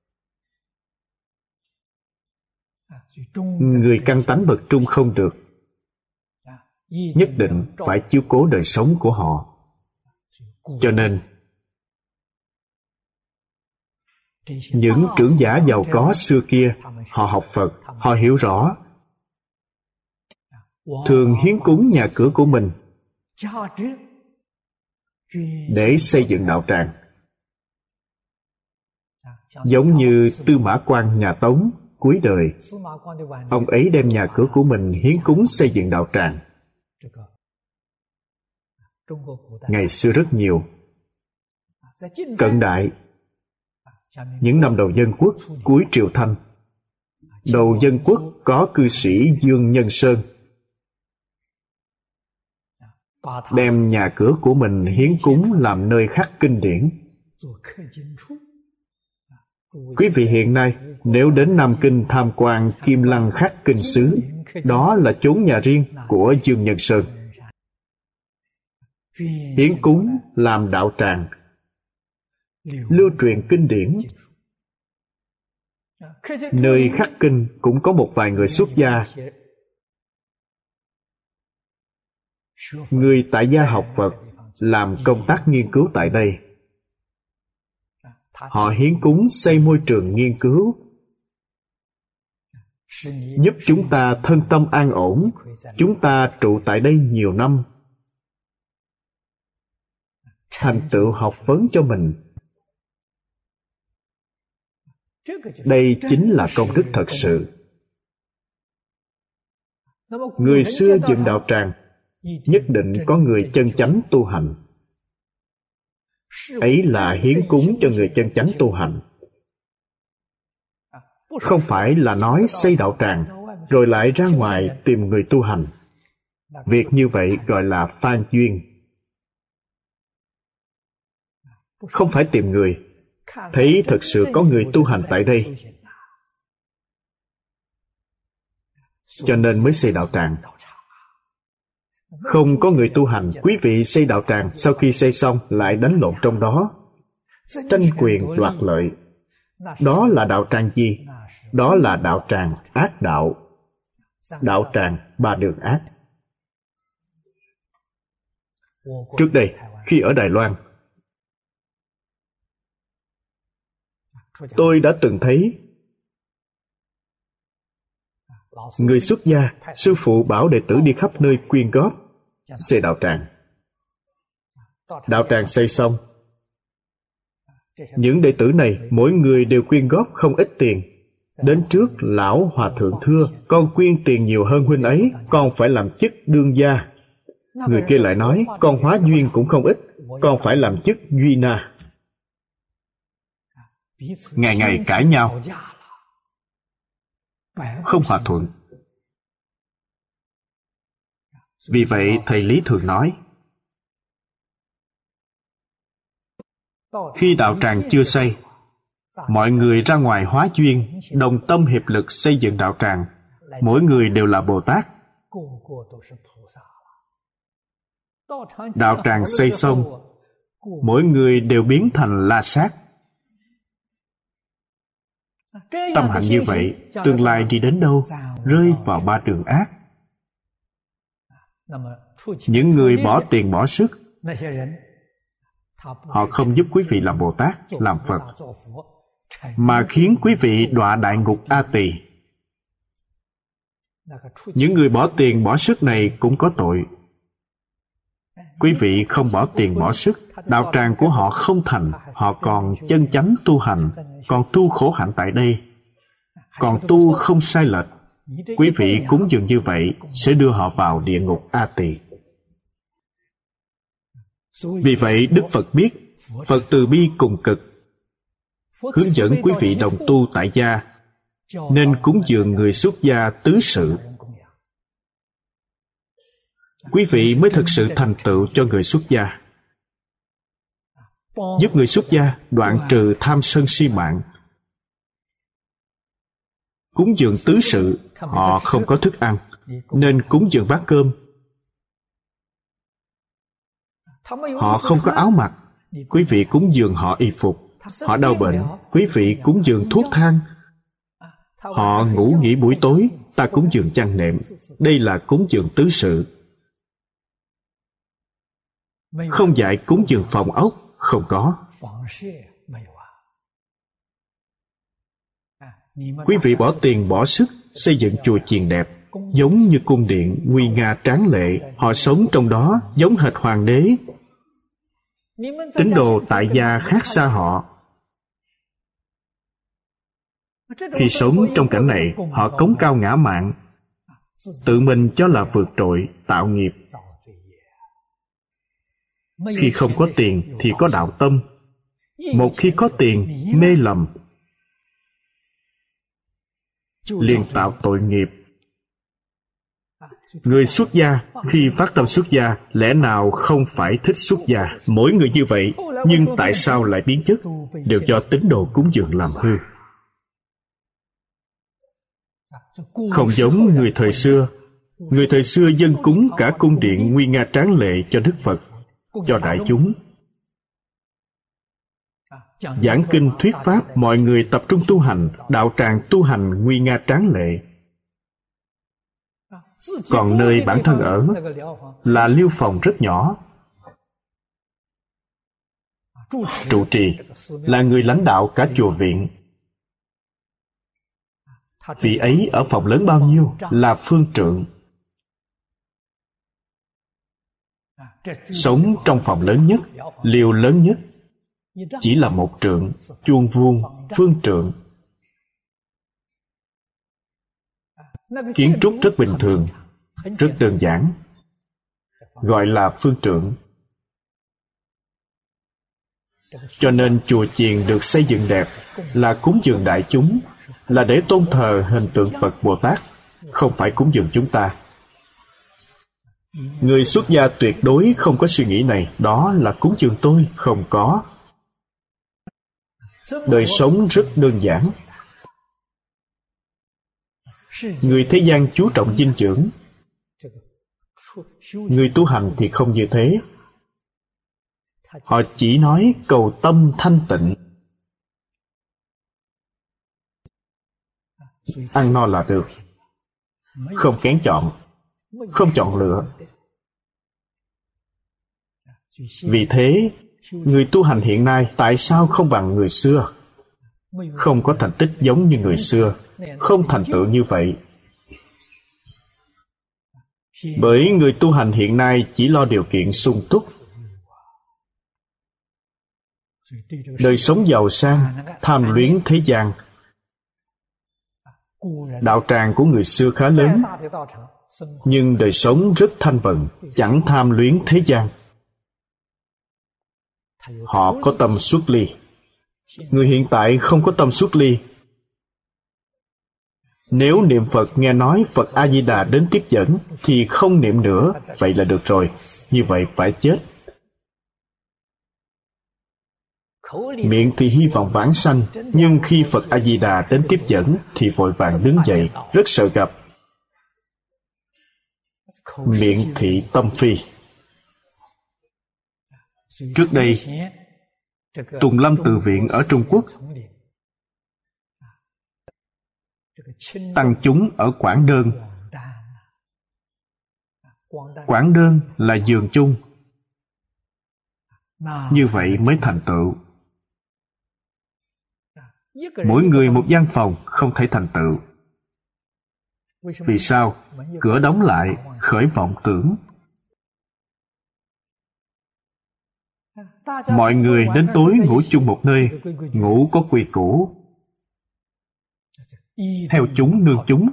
Người căn tánh bậc trung không được, nhất định phải chiếu cố đời sống của họ. Cho nên những trưởng giả giàu có xưa kia, họ học Phật, họ hiểu rõ, thường hiến cúng nhà cửa của mình để xây dựng đạo tràng. Giống như Tư Mã Quang nhà Tống cuối đời, ông ấy đem nhà cửa của mình hiến cúng xây dựng đạo tràng. Ngày xưa rất nhiều. Cận đại, những năm đầu dân quốc, cuối triều Thanh, đầu dân quốc có cư sĩ Dương Nhân Sơn, đem nhà cửa của mình hiến cúng làm nơi khắc kinh điển. Quý vị hiện nay nếu đến Nam Kinh tham quan Kim Lăng khắc kinh xứ, đó là chốn nhà riêng của Dương Nhân Sơn. Hiến cúng làm đạo tràng, lưu truyền kinh điển. Nơi khắc kinh cũng có một vài người xuất gia, người tại gia học Phật, làm công tác nghiên cứu tại đây. Họ hiến cúng xây môi trường nghiên cứu, giúp chúng ta thân tâm an ổn. Chúng ta trụ tại đây nhiều năm, thành tựu học vấn cho mình. Đây chính là công đức thật sự. Người xưa dựng đạo tràng, nhất định có người chân chánh tu hành. Ấy là hiến cúng cho người chân chánh tu hành. Không phải là nói xây đạo tràng rồi lại ra ngoài tìm người tu hành. Việc như vậy gọi là phan duyên. Không phải tìm người, thấy thật sự có người tu hành tại đây, cho nên mới xây đạo tràng. Không có người tu hành, quý vị xây đạo tràng, sau khi xây xong lại đánh lộn trong đó, tranh quyền đoạt lợi. Đó là đạo tràng gì? Đó là đạo tràng ác đạo. Đạo tràng ba đường ác. Trước đây, khi ở Đài Loan, tôi đã từng thấy người xuất gia, sư phụ bảo đệ tử đi khắp nơi quyên góp xây đạo tràng. Đạo tràng xây xong, những đệ tử này mỗi người đều quyên góp không ít tiền. Đến trước lão hòa thượng thưa, con quyên tiền nhiều hơn huynh ấy, con phải làm chức đương gia. Người kia lại nói, con hóa duyên cũng không ít, con phải làm chức duy na. Ngày ngày cãi nhau, không hòa thuận. Vì vậy thầy Lý thường nói, khi đạo tràng chưa xây, mọi người ra ngoài hóa duyên, đồng tâm hiệp lực xây dựng đạo tràng. Mỗi người đều là Bồ Tát. Đạo tràng xây xong, mỗi người đều biến thành La Sát. Tâm hạnh như vậy, tương lai đi đến đâu? Rơi vào ba đường ác. Những người bỏ tiền bỏ sức, Họ không giúp quý vị làm Bồ Tát, làm Phật, mà khiến quý vị đọa đại ngục A Tỳ. Những người bỏ tiền bỏ sức này cũng có tội. Quý vị không bỏ tiền bỏ sức, đạo tràng của họ không thành, họ còn chân chánh tu hành, còn tu khổ hạnh tại đây, còn tu không sai lệch. Quý vị cúng dường như vậy sẽ đưa họ vào địa ngục A Tỳ. Vì vậy Đức Phật biết Phật từ bi cùng cực, hướng dẫn quý vị đồng tu tại gia, nên cúng dường người xuất gia tứ sự. Quý vị mới thực sự thành tựu cho người xuất gia, giúp người xuất gia đoạn trừ tham sân si mạng. Cúng dường tứ sự, họ không có thức ăn, nên cúng dường bát cơm. Họ không có áo mặc, quý vị cúng dường họ y phục. Họ đau bệnh, quý vị cúng dường thuốc thang. Họ ngủ nghỉ buổi tối, ta cúng dường chăn nệm. Đây là cúng dường tứ sự. Không dạy cúng dường phòng ốc, không có. Quý vị bỏ tiền bỏ sức xây dựng chùa chiền đẹp, giống như cung điện nguy nga tráng lệ. Họ sống trong đó giống hệt hoàng đế. Tín đồ tại gia khác xa họ. Khi sống trong cảnh này, họ cống cao ngã mạn, tự mình cho là vượt trội, tạo nghiệp. Khi không có tiền thì có đạo tâm. Một khi có tiền, mê lầm, liền tạo tội nghiệp. Người xuất gia khi phát tâm xuất gia lẽ nào không phải thích xuất gia? Mỗi người như vậy, nhưng tại sao lại biến chất? Đều do tín đồ cúng dường làm hư. Không giống người thời xưa. Người thời xưa dâng cúng cả cung điện nguy nga tráng lệ cho Đức Phật, cho đại chúng. Giảng kinh thuyết pháp, mọi người tập trung tu hành, đạo tràng tu hành nguy nga tráng lệ. Còn nơi bản thân ở là liêu phòng rất nhỏ. Trụ trì là người lãnh đạo cả chùa viện. Vị ấy ở phòng lớn bao nhiêu? Là phương trượng. Sống trong phòng lớn nhất, liều lớn nhất, chỉ là một trượng, chuông vuông, phương trượng. Kiến trúc rất bình thường, rất đơn giản, gọi là phương trượng. Cho nên chùa chiền được xây dựng đẹp là cúng dường đại chúng, là để tôn thờ hình tượng Phật Bồ Tát, không phải cúng dường chúng ta. Người xuất gia tuyệt đối không có suy nghĩ này, đó là cúng dường tôi, không có. Đời sống rất đơn giản. Người thế gian chú trọng dinh dưỡng, người tu hành thì không như thế. Họ chỉ nói cầu tâm thanh tịnh, ăn no là được, không kén chọn, không chọn lựa. Vì thế, người tu hành hiện nay tại sao không bằng người xưa? Không có thành tích giống như người xưa, không thành tựu như vậy. Bởi người tu hành hiện nay chỉ lo điều kiện sung túc, đời sống giàu sang, tham luyến thế gian. Đạo tràng của người xưa khá lớn, nhưng đời sống rất thanh bần, chẳng tham luyến thế gian. Họ có tâm xuất ly. Người hiện tại không có tâm xuất ly. Nếu niệm Phật nghe nói Phật A-di-đà đến tiếp dẫn thì không niệm nữa, vậy là được rồi. Như vậy phải chết. Miệng thì hy vọng vãng sanh, nhưng khi Phật A-di-đà đến tiếp dẫn thì vội vàng đứng dậy, rất sợ gặp. Miệng thị tâm phi. Trước đây, Tùng Lâm Từ Viện ở Trung Quốc, tăng chúng ở Quảng Đơn. Quảng Đơn là giường chung. Như vậy mới thành tựu. Mỗi người một gian phòng không thể thành tựu. Vì sao? Cửa đóng lại, khởi vọng tưởng. Mọi người đến tối ngủ chung một nơi, ngủ có quy củ. Theo chúng nương chúng.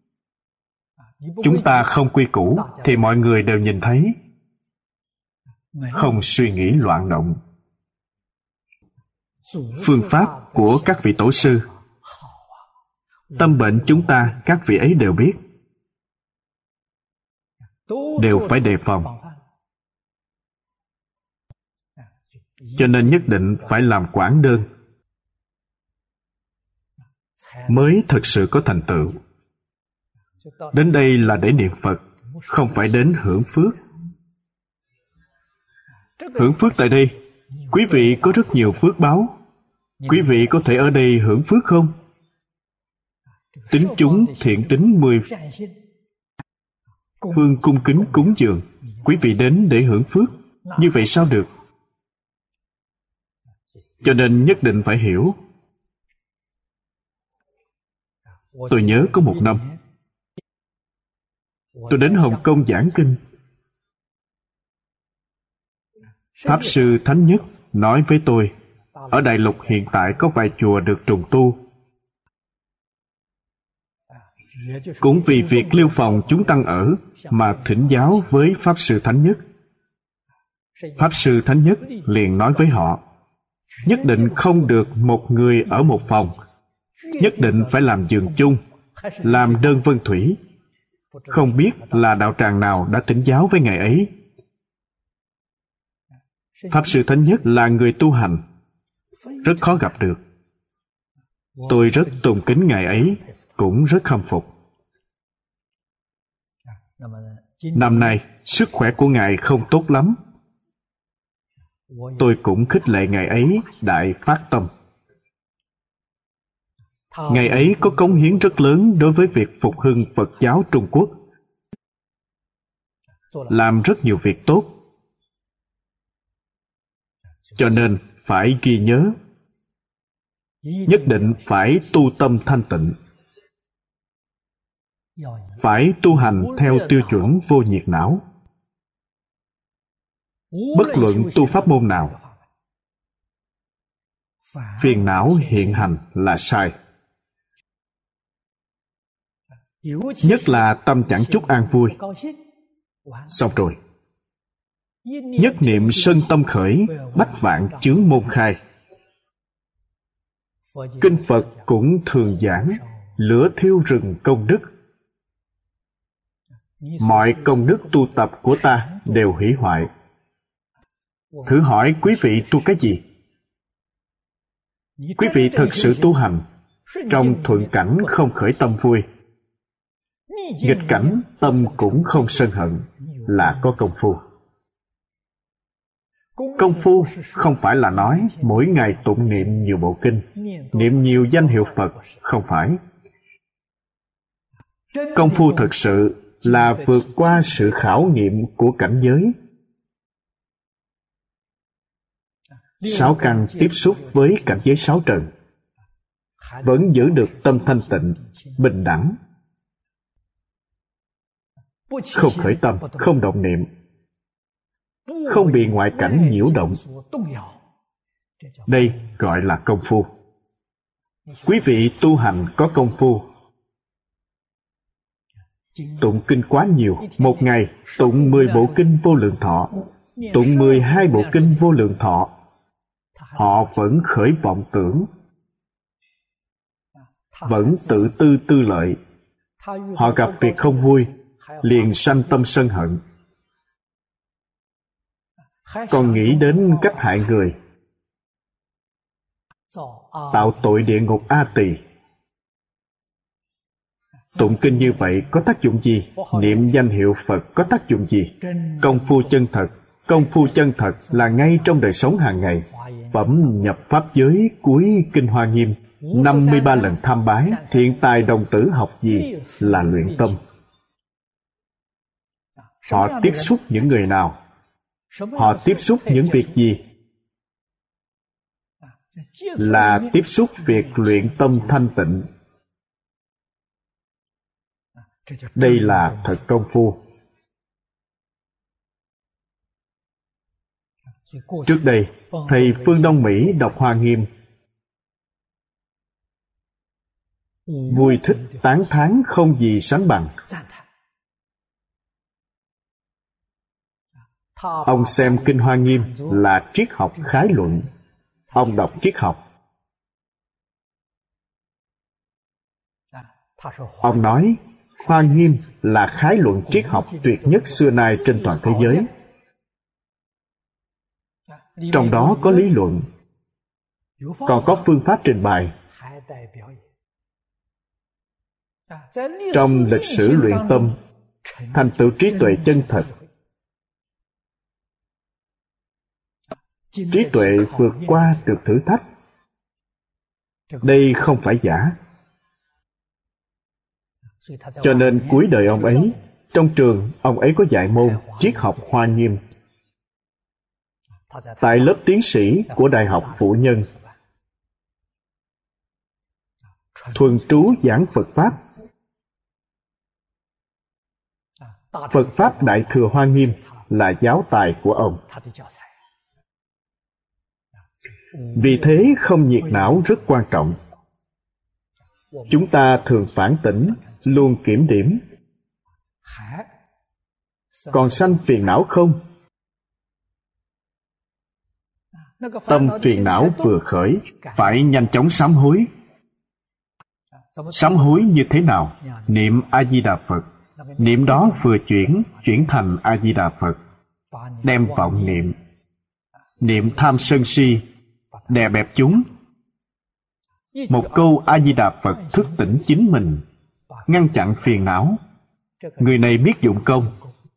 Chúng ta không quy củ thì mọi người đều nhìn thấy. Không suy nghĩ loạn động. Phương pháp của các vị tổ sư, tâm bệnh chúng ta các vị ấy đều biết, đều phải đề phòng. Cho nên nhất định phải làm quảng đơn mới thực sự có thành tựu. Đến đây là để niệm Phật, không phải đến hưởng phước. Hưởng phước tại đây, quý vị có rất nhiều phước báo. Quý vị có thể ở đây hưởng phước không? Tính chúng thiện tính mười phương cung kính cúng dường, quý vị đến để hưởng phước. Như vậy sao được? Cho nên nhất định phải hiểu. Tôi nhớ có một năm, tôi đến Hồng Kông giảng kinh. Pháp Sư Thánh Nhất nói với tôi, ở Đại Lục hiện tại có vài chùa được trùng tu. Cũng vì việc lưu phòng chúng tăng ở mà thỉnh giáo với Pháp Sư Thánh Nhất. Pháp Sư Thánh Nhất liền nói với họ, nhất định không được một người ở một phòng, nhất định phải làm giường chung, làm đơn vân thủy. Không biết là đạo tràng nào đã thỉnh giáo với ngài ấy. Pháp Sư Thánh Nhất là người tu hành, rất khó gặp được. Tôi rất tôn kính ngài ấy, cũng rất khâm phục. Năm nay, sức khỏe của ngài không tốt lắm. Tôi cũng khích lệ ngài ấy đại phát tâm. Ngài ấy có cống hiến rất lớn đối với việc phục hưng Phật giáo Trung Quốc, làm rất nhiều việc tốt. Cho nên phải ghi nhớ, nhất định phải tu tâm thanh tịnh, phải tu hành theo tiêu chuẩn vô nhiệt não. Bất luận tu pháp môn nào, phiền não hiện hành là sai. Nhất là tâm chẳng chút an vui. Xong rồi, nhất niệm sân tâm khởi, bách vạn chướng môn khai. Kinh Phật cũng thường giảng lửa thiêu rừng công đức. Mọi công đức tu tập của ta đều hủy hoại. Thử hỏi quý vị tu cái gì? Quý vị thật sự tu hành, trong thuận cảnh không khởi tâm vui, nghịch cảnh tâm cũng không sân hận, là có công phu. Công phu không phải là nói mỗi ngày tụng niệm nhiều bộ kinh, niệm nhiều danh hiệu Phật, không phải. Công phu thật sự là vượt qua sự khảo nghiệm của cảnh giới. Sáu căn tiếp xúc với cảnh giới sáu trần, vẫn giữ được tâm thanh tịnh, bình đẳng, không khởi tâm, không động niệm, không bị ngoại cảnh nhiễu động. Đây gọi là công phu. Quý vị tu hành có công phu. Tụng kinh quá nhiều, một ngày tụng mười bộ kinh Vô Lượng Thọ, tụng mười hai bộ kinh Vô Lượng Thọ, họ vẫn khởi vọng tưởng, vẫn tự tư tư lợi. Họ gặp việc không vui, liền sanh tâm sân hận, còn nghĩ đến cách hại người, tạo tội địa ngục A Tỳ. Tụng kinh như vậy có tác dụng gì? Niệm danh hiệu Phật có tác dụng gì? Công phu chân thật, công phu chân thật là ngay trong đời sống hàng ngày. Phẩm nhập pháp giới cuối kinh Hoa Nghiêm, năm mươi ba lần tham bái, thiện tài đồng tử học gì? Là luyện tâm. Họ tiếp xúc những người nào? Họ tiếp xúc những việc gì? là tiếp xúc việc luyện tâm thanh tịnh. Đây là thật công phu. Trước đây, thầy Phương Đông Mỹ đọc Hoa Nghiêm, vui thích tán thán không gì sánh bằng. Ông xem Kinh Hoa Nghiêm là triết học khái luận. Ông đọc triết học. Ông nói Hoa Nghiêm là khái luận triết học tuyệt nhất xưa nay trên toàn thế giới. Trong đó có lý luận, còn có phương pháp trình bày. Trong lịch sử luyện tâm, thành tựu trí tuệ chân thật, trí tuệ vượt qua được thử thách. Đây không phải giả. Cho nên cuối đời ông ấy, trong trường ông ấy có dạy môn triết học Hoa Nghiêm. Tại lớp tiến sĩ của Đại học Phụ Nhân, thuần trú giảng Phật Pháp. Phật Pháp Đại Thừa Hoa Nghiêm là giáo tài của ông. Vì thế không nhiệt não rất quan trọng. Chúng ta thường phản tỉnh, luôn kiểm điểm. Còn sanh phiền não không? Tâm phiền não vừa khởi, phải nhanh chóng sám hối. Sám hối như thế nào? Niệm A-di-đà Phật. Niệm đó vừa chuyển, chuyển thành A-di-đà Phật. Đem vọng niệm. Niệm tham sân si, đè bẹp chúng. Một câu A-di-đà Phật thức tỉnh chính mình, ngăn chặn phiền não. Người này biết dụng công.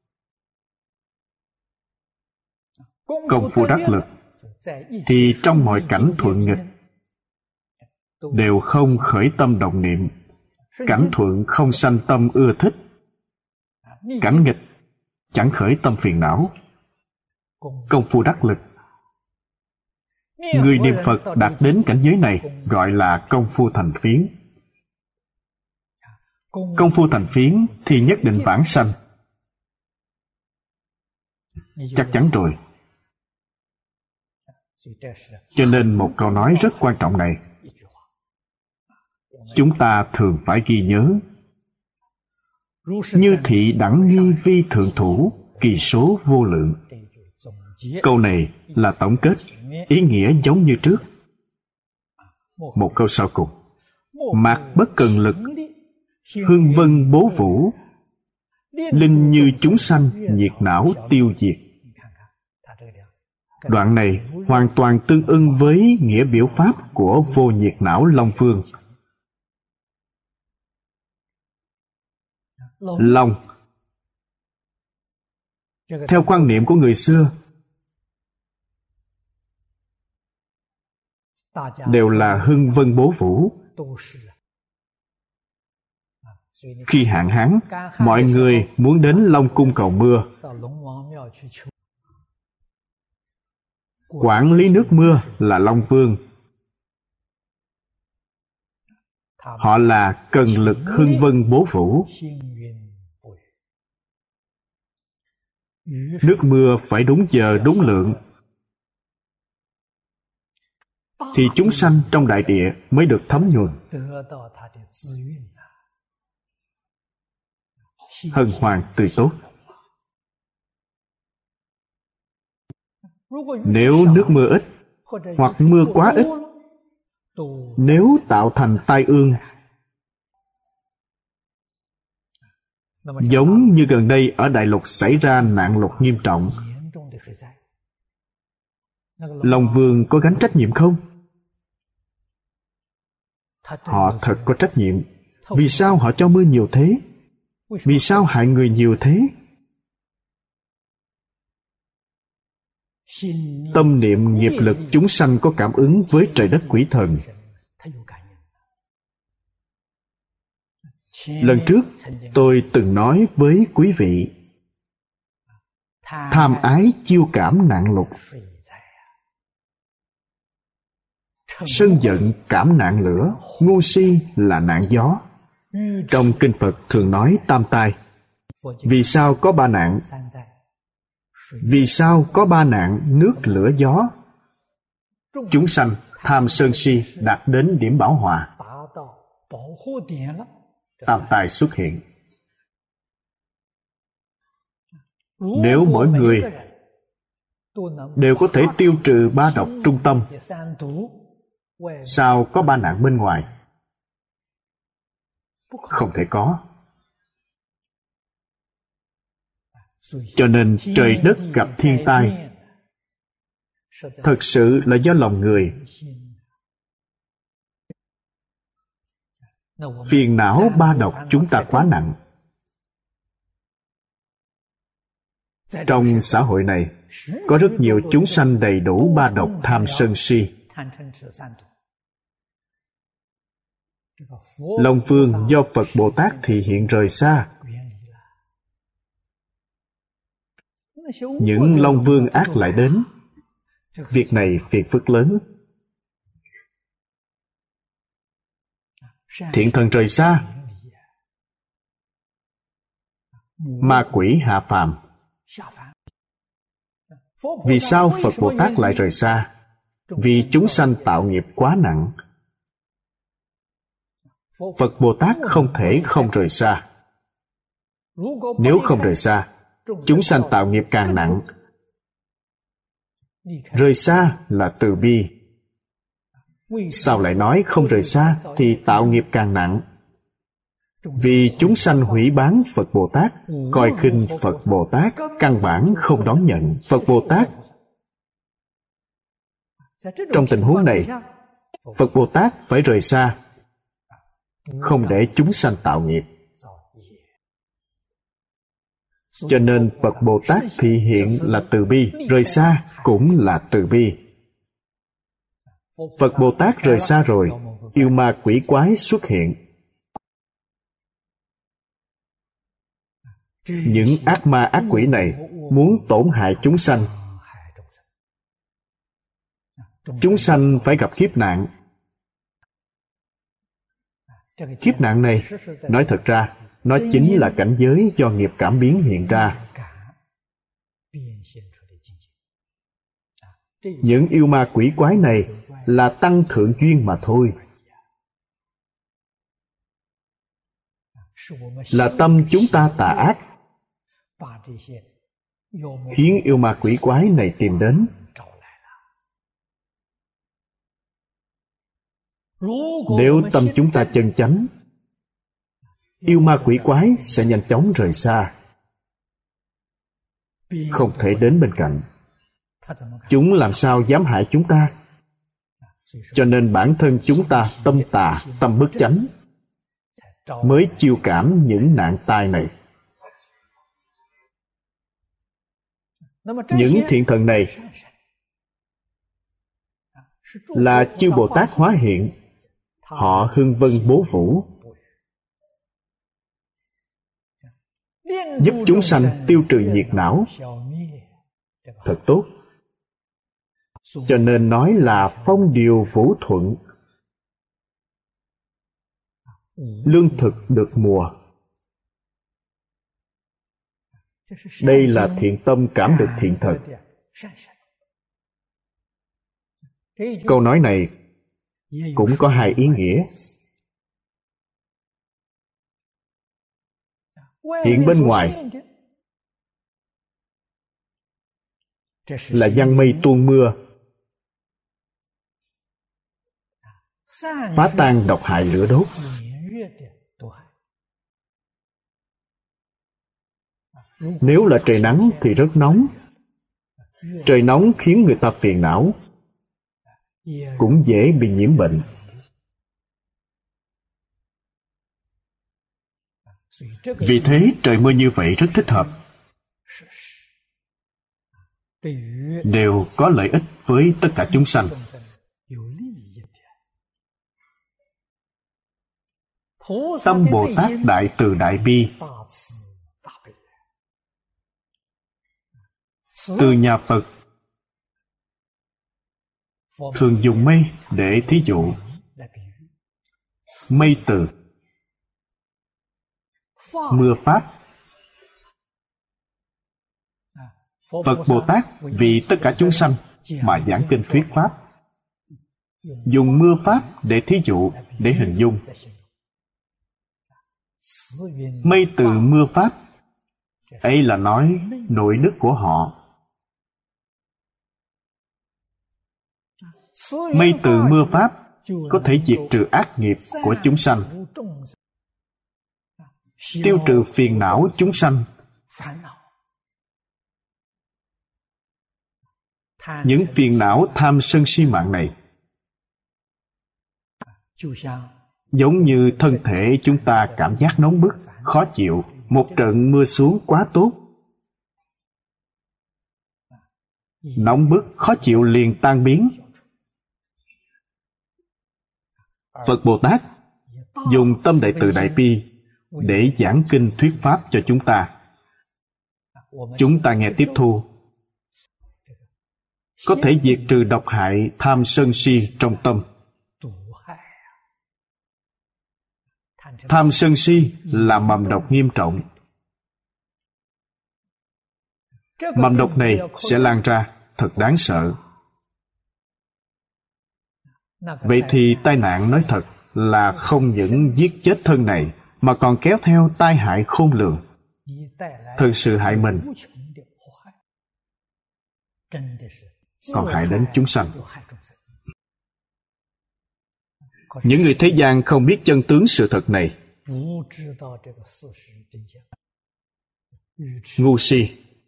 Công phu đắc lực thì trong mọi cảnh thuận nghịch đều không khởi tâm động niệm. Cảnh thuận không sanh tâm ưa thích, cảnh nghịch chẳng khởi tâm phiền não. Công phu đắc lực. Người niệm Phật đạt đến cảnh giới này gọi là công phu thành phiến. Công phu thành phiến thì nhất định vãng sanh. Chắc chắn rồi. Cho nên một câu nói rất quan trọng này, chúng ta thường phải ghi nhớ. Như thị đẳng nghi vi thượng thủ, kỳ số vô lượng. Câu này là tổng kết, ý nghĩa giống như trước. Một câu sau cùng. Mạc bất cần lực, hương vân bố vũ, linh như chúng sanh, nhiệt não tiêu diệt. Đoạn này hoàn toàn tương ưng với nghĩa biểu pháp của vô nhiệt não Long Vương. Long, theo quan niệm của người xưa, đều là hưng vân bố vũ. Khi hạn hán, mọi người muốn đến Long Cung cầu mưa. Quản lý nước mưa là Long Vương. Họ là cần lực hưng vân bố vũ. Nước mưa phải đúng giờ đúng lượng, thì chúng sanh trong đại địa mới được thấm nhuần. Hân hoan tươi tốt. Nếu nước mưa ít, hoặc mưa quá ít, nếu tạo thành tai ương, giống như gần đây ở Đại Lục xảy ra nạn lụt nghiêm trọng, Long Vương có gánh trách nhiệm không? Họ thật có trách nhiệm. Vì sao họ cho mưa nhiều thế? Vì sao hại người nhiều thế? Tâm niệm nghiệp lực chúng sanh có cảm ứng với trời đất quỷ thần. Lần trước tôi từng nói với quý vị, tham ái chiêu cảm nạn lục, sân giận cảm nạn lửa, ngu si là nạn gió. Trong kinh Phật thường nói tam tai. Vì sao có ba nạn? Vì sao có ba nạn nước lửa gió? Chúng sanh tham sân si đạt đến điểm bảo hòa, tam tai xuất hiện. Nếu mỗi người đều có thể tiêu trừ ba độc trung tâm, sao có ba nạn bên ngoài? Không thể có. Cho nên trời đất gặp thiên tai thật sự là do lòng người. Phiền não ba độc chúng ta quá nặng. Trong xã hội này có rất nhiều chúng sanh đầy đủ ba độc tham sân si. Long Vương do Phật Bồ Tát thị hiện rời xa. Những Long Vương ác lại đến. Việc này phiền phức lớn. Thiện thần rời xa, ma quỷ hạ phàm. Vì sao Phật Bồ Tát lại rời xa? Vì chúng sanh tạo nghiệp quá nặng. Phật Bồ Tát không thể không rời xa. Nếu không rời xa, chúng sanh tạo nghiệp càng nặng. Rời xa là từ bi. Sao lại nói không rời xa thì tạo nghiệp càng nặng? Vì chúng sanh hủy bán Phật Bồ Tát, coi khinh Phật Bồ Tát, căn bản không đón nhận Phật Bồ Tát. Trong tình huống này, Phật Bồ Tát phải rời xa, không để chúng sanh tạo nghiệp. Cho nên Phật Bồ Tát thị hiện là từ bi, rời xa cũng là từ bi. Phật Bồ Tát rời xa rồi, yêu ma quỷ quái xuất hiện. Những ác ma ác quỷ này muốn tổn hại chúng sanh. Chúng sanh phải gặp kiếp nạn. Kiếp nạn này, nói thật ra, nó chính là cảnh giới do nghiệp cảm biến hiện ra. Những yêu ma quỷ quái này là tăng thượng duyên mà thôi. Là tâm chúng ta tà ác, khiến yêu ma quỷ quái này tìm đến. Nếu tâm chúng ta chân chánh, yêu ma quỷ quái sẽ nhanh chóng rời xa, không thể đến bên cạnh. Chúng làm sao dám hại chúng ta? Cho nên bản thân chúng ta tâm tà, tâm bất chánh, mới chiêu cảm những nạn tai này. Những thiện thần này là chư Bồ Tát hóa hiện. Họ hưng vân bố vũ, giúp chúng sanh tiêu trừ nhiệt não. Thật tốt. Cho nên nói là phong điều vũ thuận, lương thực được mùa. Đây là thiện tâm cảm được thiện thật. Câu nói này cũng có hai ý nghĩa. Hiện bên ngoài là giăng mây tuôn mưa, phá tan độc hại lửa đốt. Nếu là trời nắng thì rất nóng. Trời nóng khiến người ta phiền não, cũng dễ bị nhiễm bệnh. Vì thế trời mưa như vậy rất thích hợp, đều có lợi ích với tất cả chúng sanh. Tâm Bồ Tát đại từ đại bi, từ nhà Phật thường dùng mây để thí dụ. Mây từ, mưa pháp. Phật Bồ Tát vì tất cả chúng sanh mà giảng kinh thuyết pháp, dùng mưa pháp để thí dụ, để hình dung. Mây từ mưa pháp ấy là nói nội đức của họ. Mây từ mưa pháp có thể diệt trừ ác nghiệp của chúng sanh, tiêu trừ phiền não chúng sanh. Những phiền não tham sân si mạng này giống như thân thể chúng ta cảm giác nóng bức, khó chịu. Một trận mưa xuống quá tốt, nóng bức, khó chịu liền tan biến. Phật Bồ Tát dùng tâm đại từ đại bi để giảng kinh thuyết pháp cho chúng ta. Chúng ta nghe tiếp thu, có thể diệt trừ độc hại tham sân si trong tâm. Tham sân si là mầm độc nghiêm trọng. Mầm độc này sẽ lan ra, thật đáng sợ. Vậy thì tai nạn nói thật là không những giết chết thân này, mà còn kéo theo tai hại khôn lường, thật sự hại mình, còn hại đến chúng sanh. Những người thế gian không biết chân tướng sự thật này, ngu si,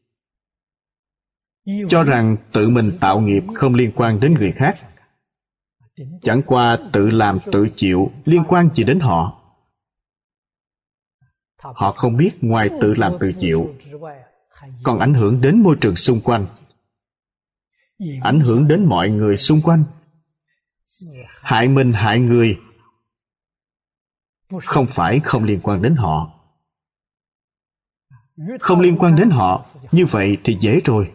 cho rằng tự mình tạo nghiệp không liên quan đến người khác, chẳng qua tự làm tự chịu, liên quan gì đến họ. Họ không biết ngoài tự làm tự chịu, còn ảnh hưởng đến môi trường xung quanh, ảnh hưởng đến mọi người xung quanh. Hại mình hại người không phải không liên quan đến họ. Không liên quan đến họ, như vậy thì dễ rồi.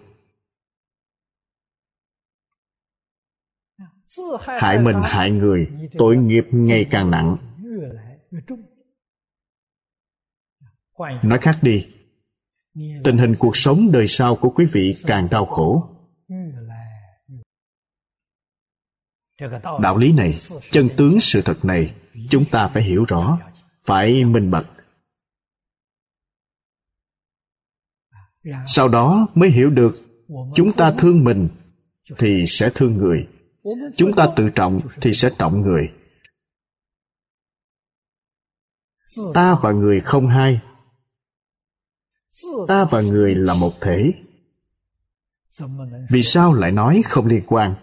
Hại mình hại người, tội nghiệp ngày càng nặng. Nói khác đi, tình hình cuộc sống đời sau của quý vị càng đau khổ. Đạo lý này, chân tướng sự thật này, chúng ta phải hiểu rõ, phải minh bạch. Sau đó mới hiểu được, chúng ta thương mình thì sẽ thương người, chúng ta tự trọng thì sẽ trọng người. Ta và người không hai, ta và người là một thể. Vì sao lại nói không liên quan?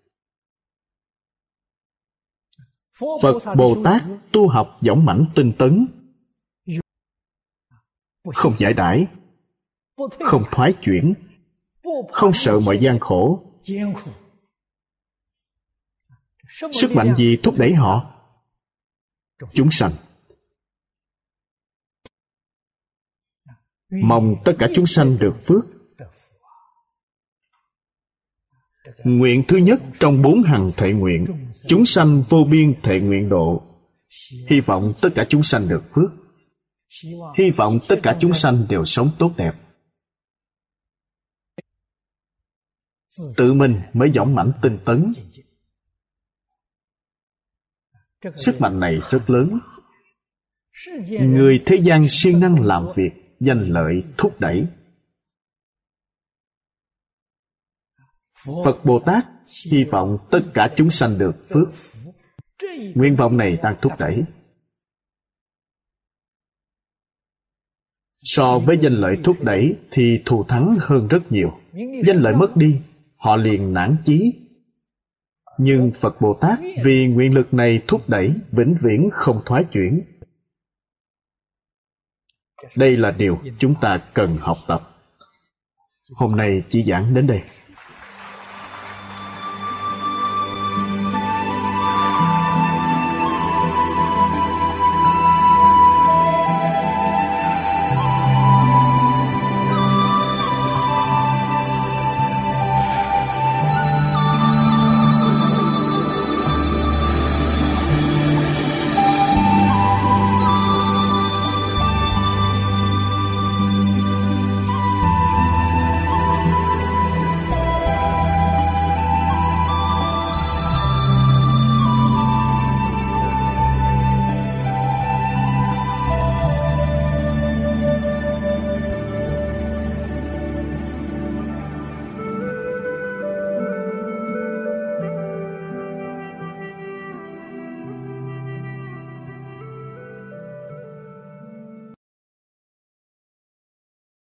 Phật Bồ Tát tu học dõng mãnh tinh tấn, không giải đãi, không thoái chuyển, không sợ mọi gian khổ. Sức mạnh gì thúc đẩy họ? Chúng sanh. Mong tất cả chúng sanh được phước. Nguyện thứ nhất trong bốn hằng thệ nguyện, chúng sanh vô biên thệ nguyện độ. Hy vọng tất cả chúng sanh được phước. Hy vọng tất cả chúng sanh đều sống tốt đẹp. Tự mình mới dõng mãnh tinh tấn. Sức mạnh này rất lớn. Người thế gian siêng năng làm việc, danh lợi thúc đẩy. Phật Bồ Tát hy vọng tất cả chúng sanh được phước. Nguyện vọng này đang thúc đẩy. So với danh lợi thúc đẩy thì thù thắng hơn rất nhiều. Danh lợi mất đi, họ liền nản chí. Nhưng Phật Bồ Tát vì nguyện lực này thúc đẩy, vĩnh viễn không thoái chuyển. Đây là điều chúng ta cần học tập. Hôm nay chỉ giảng đến đây.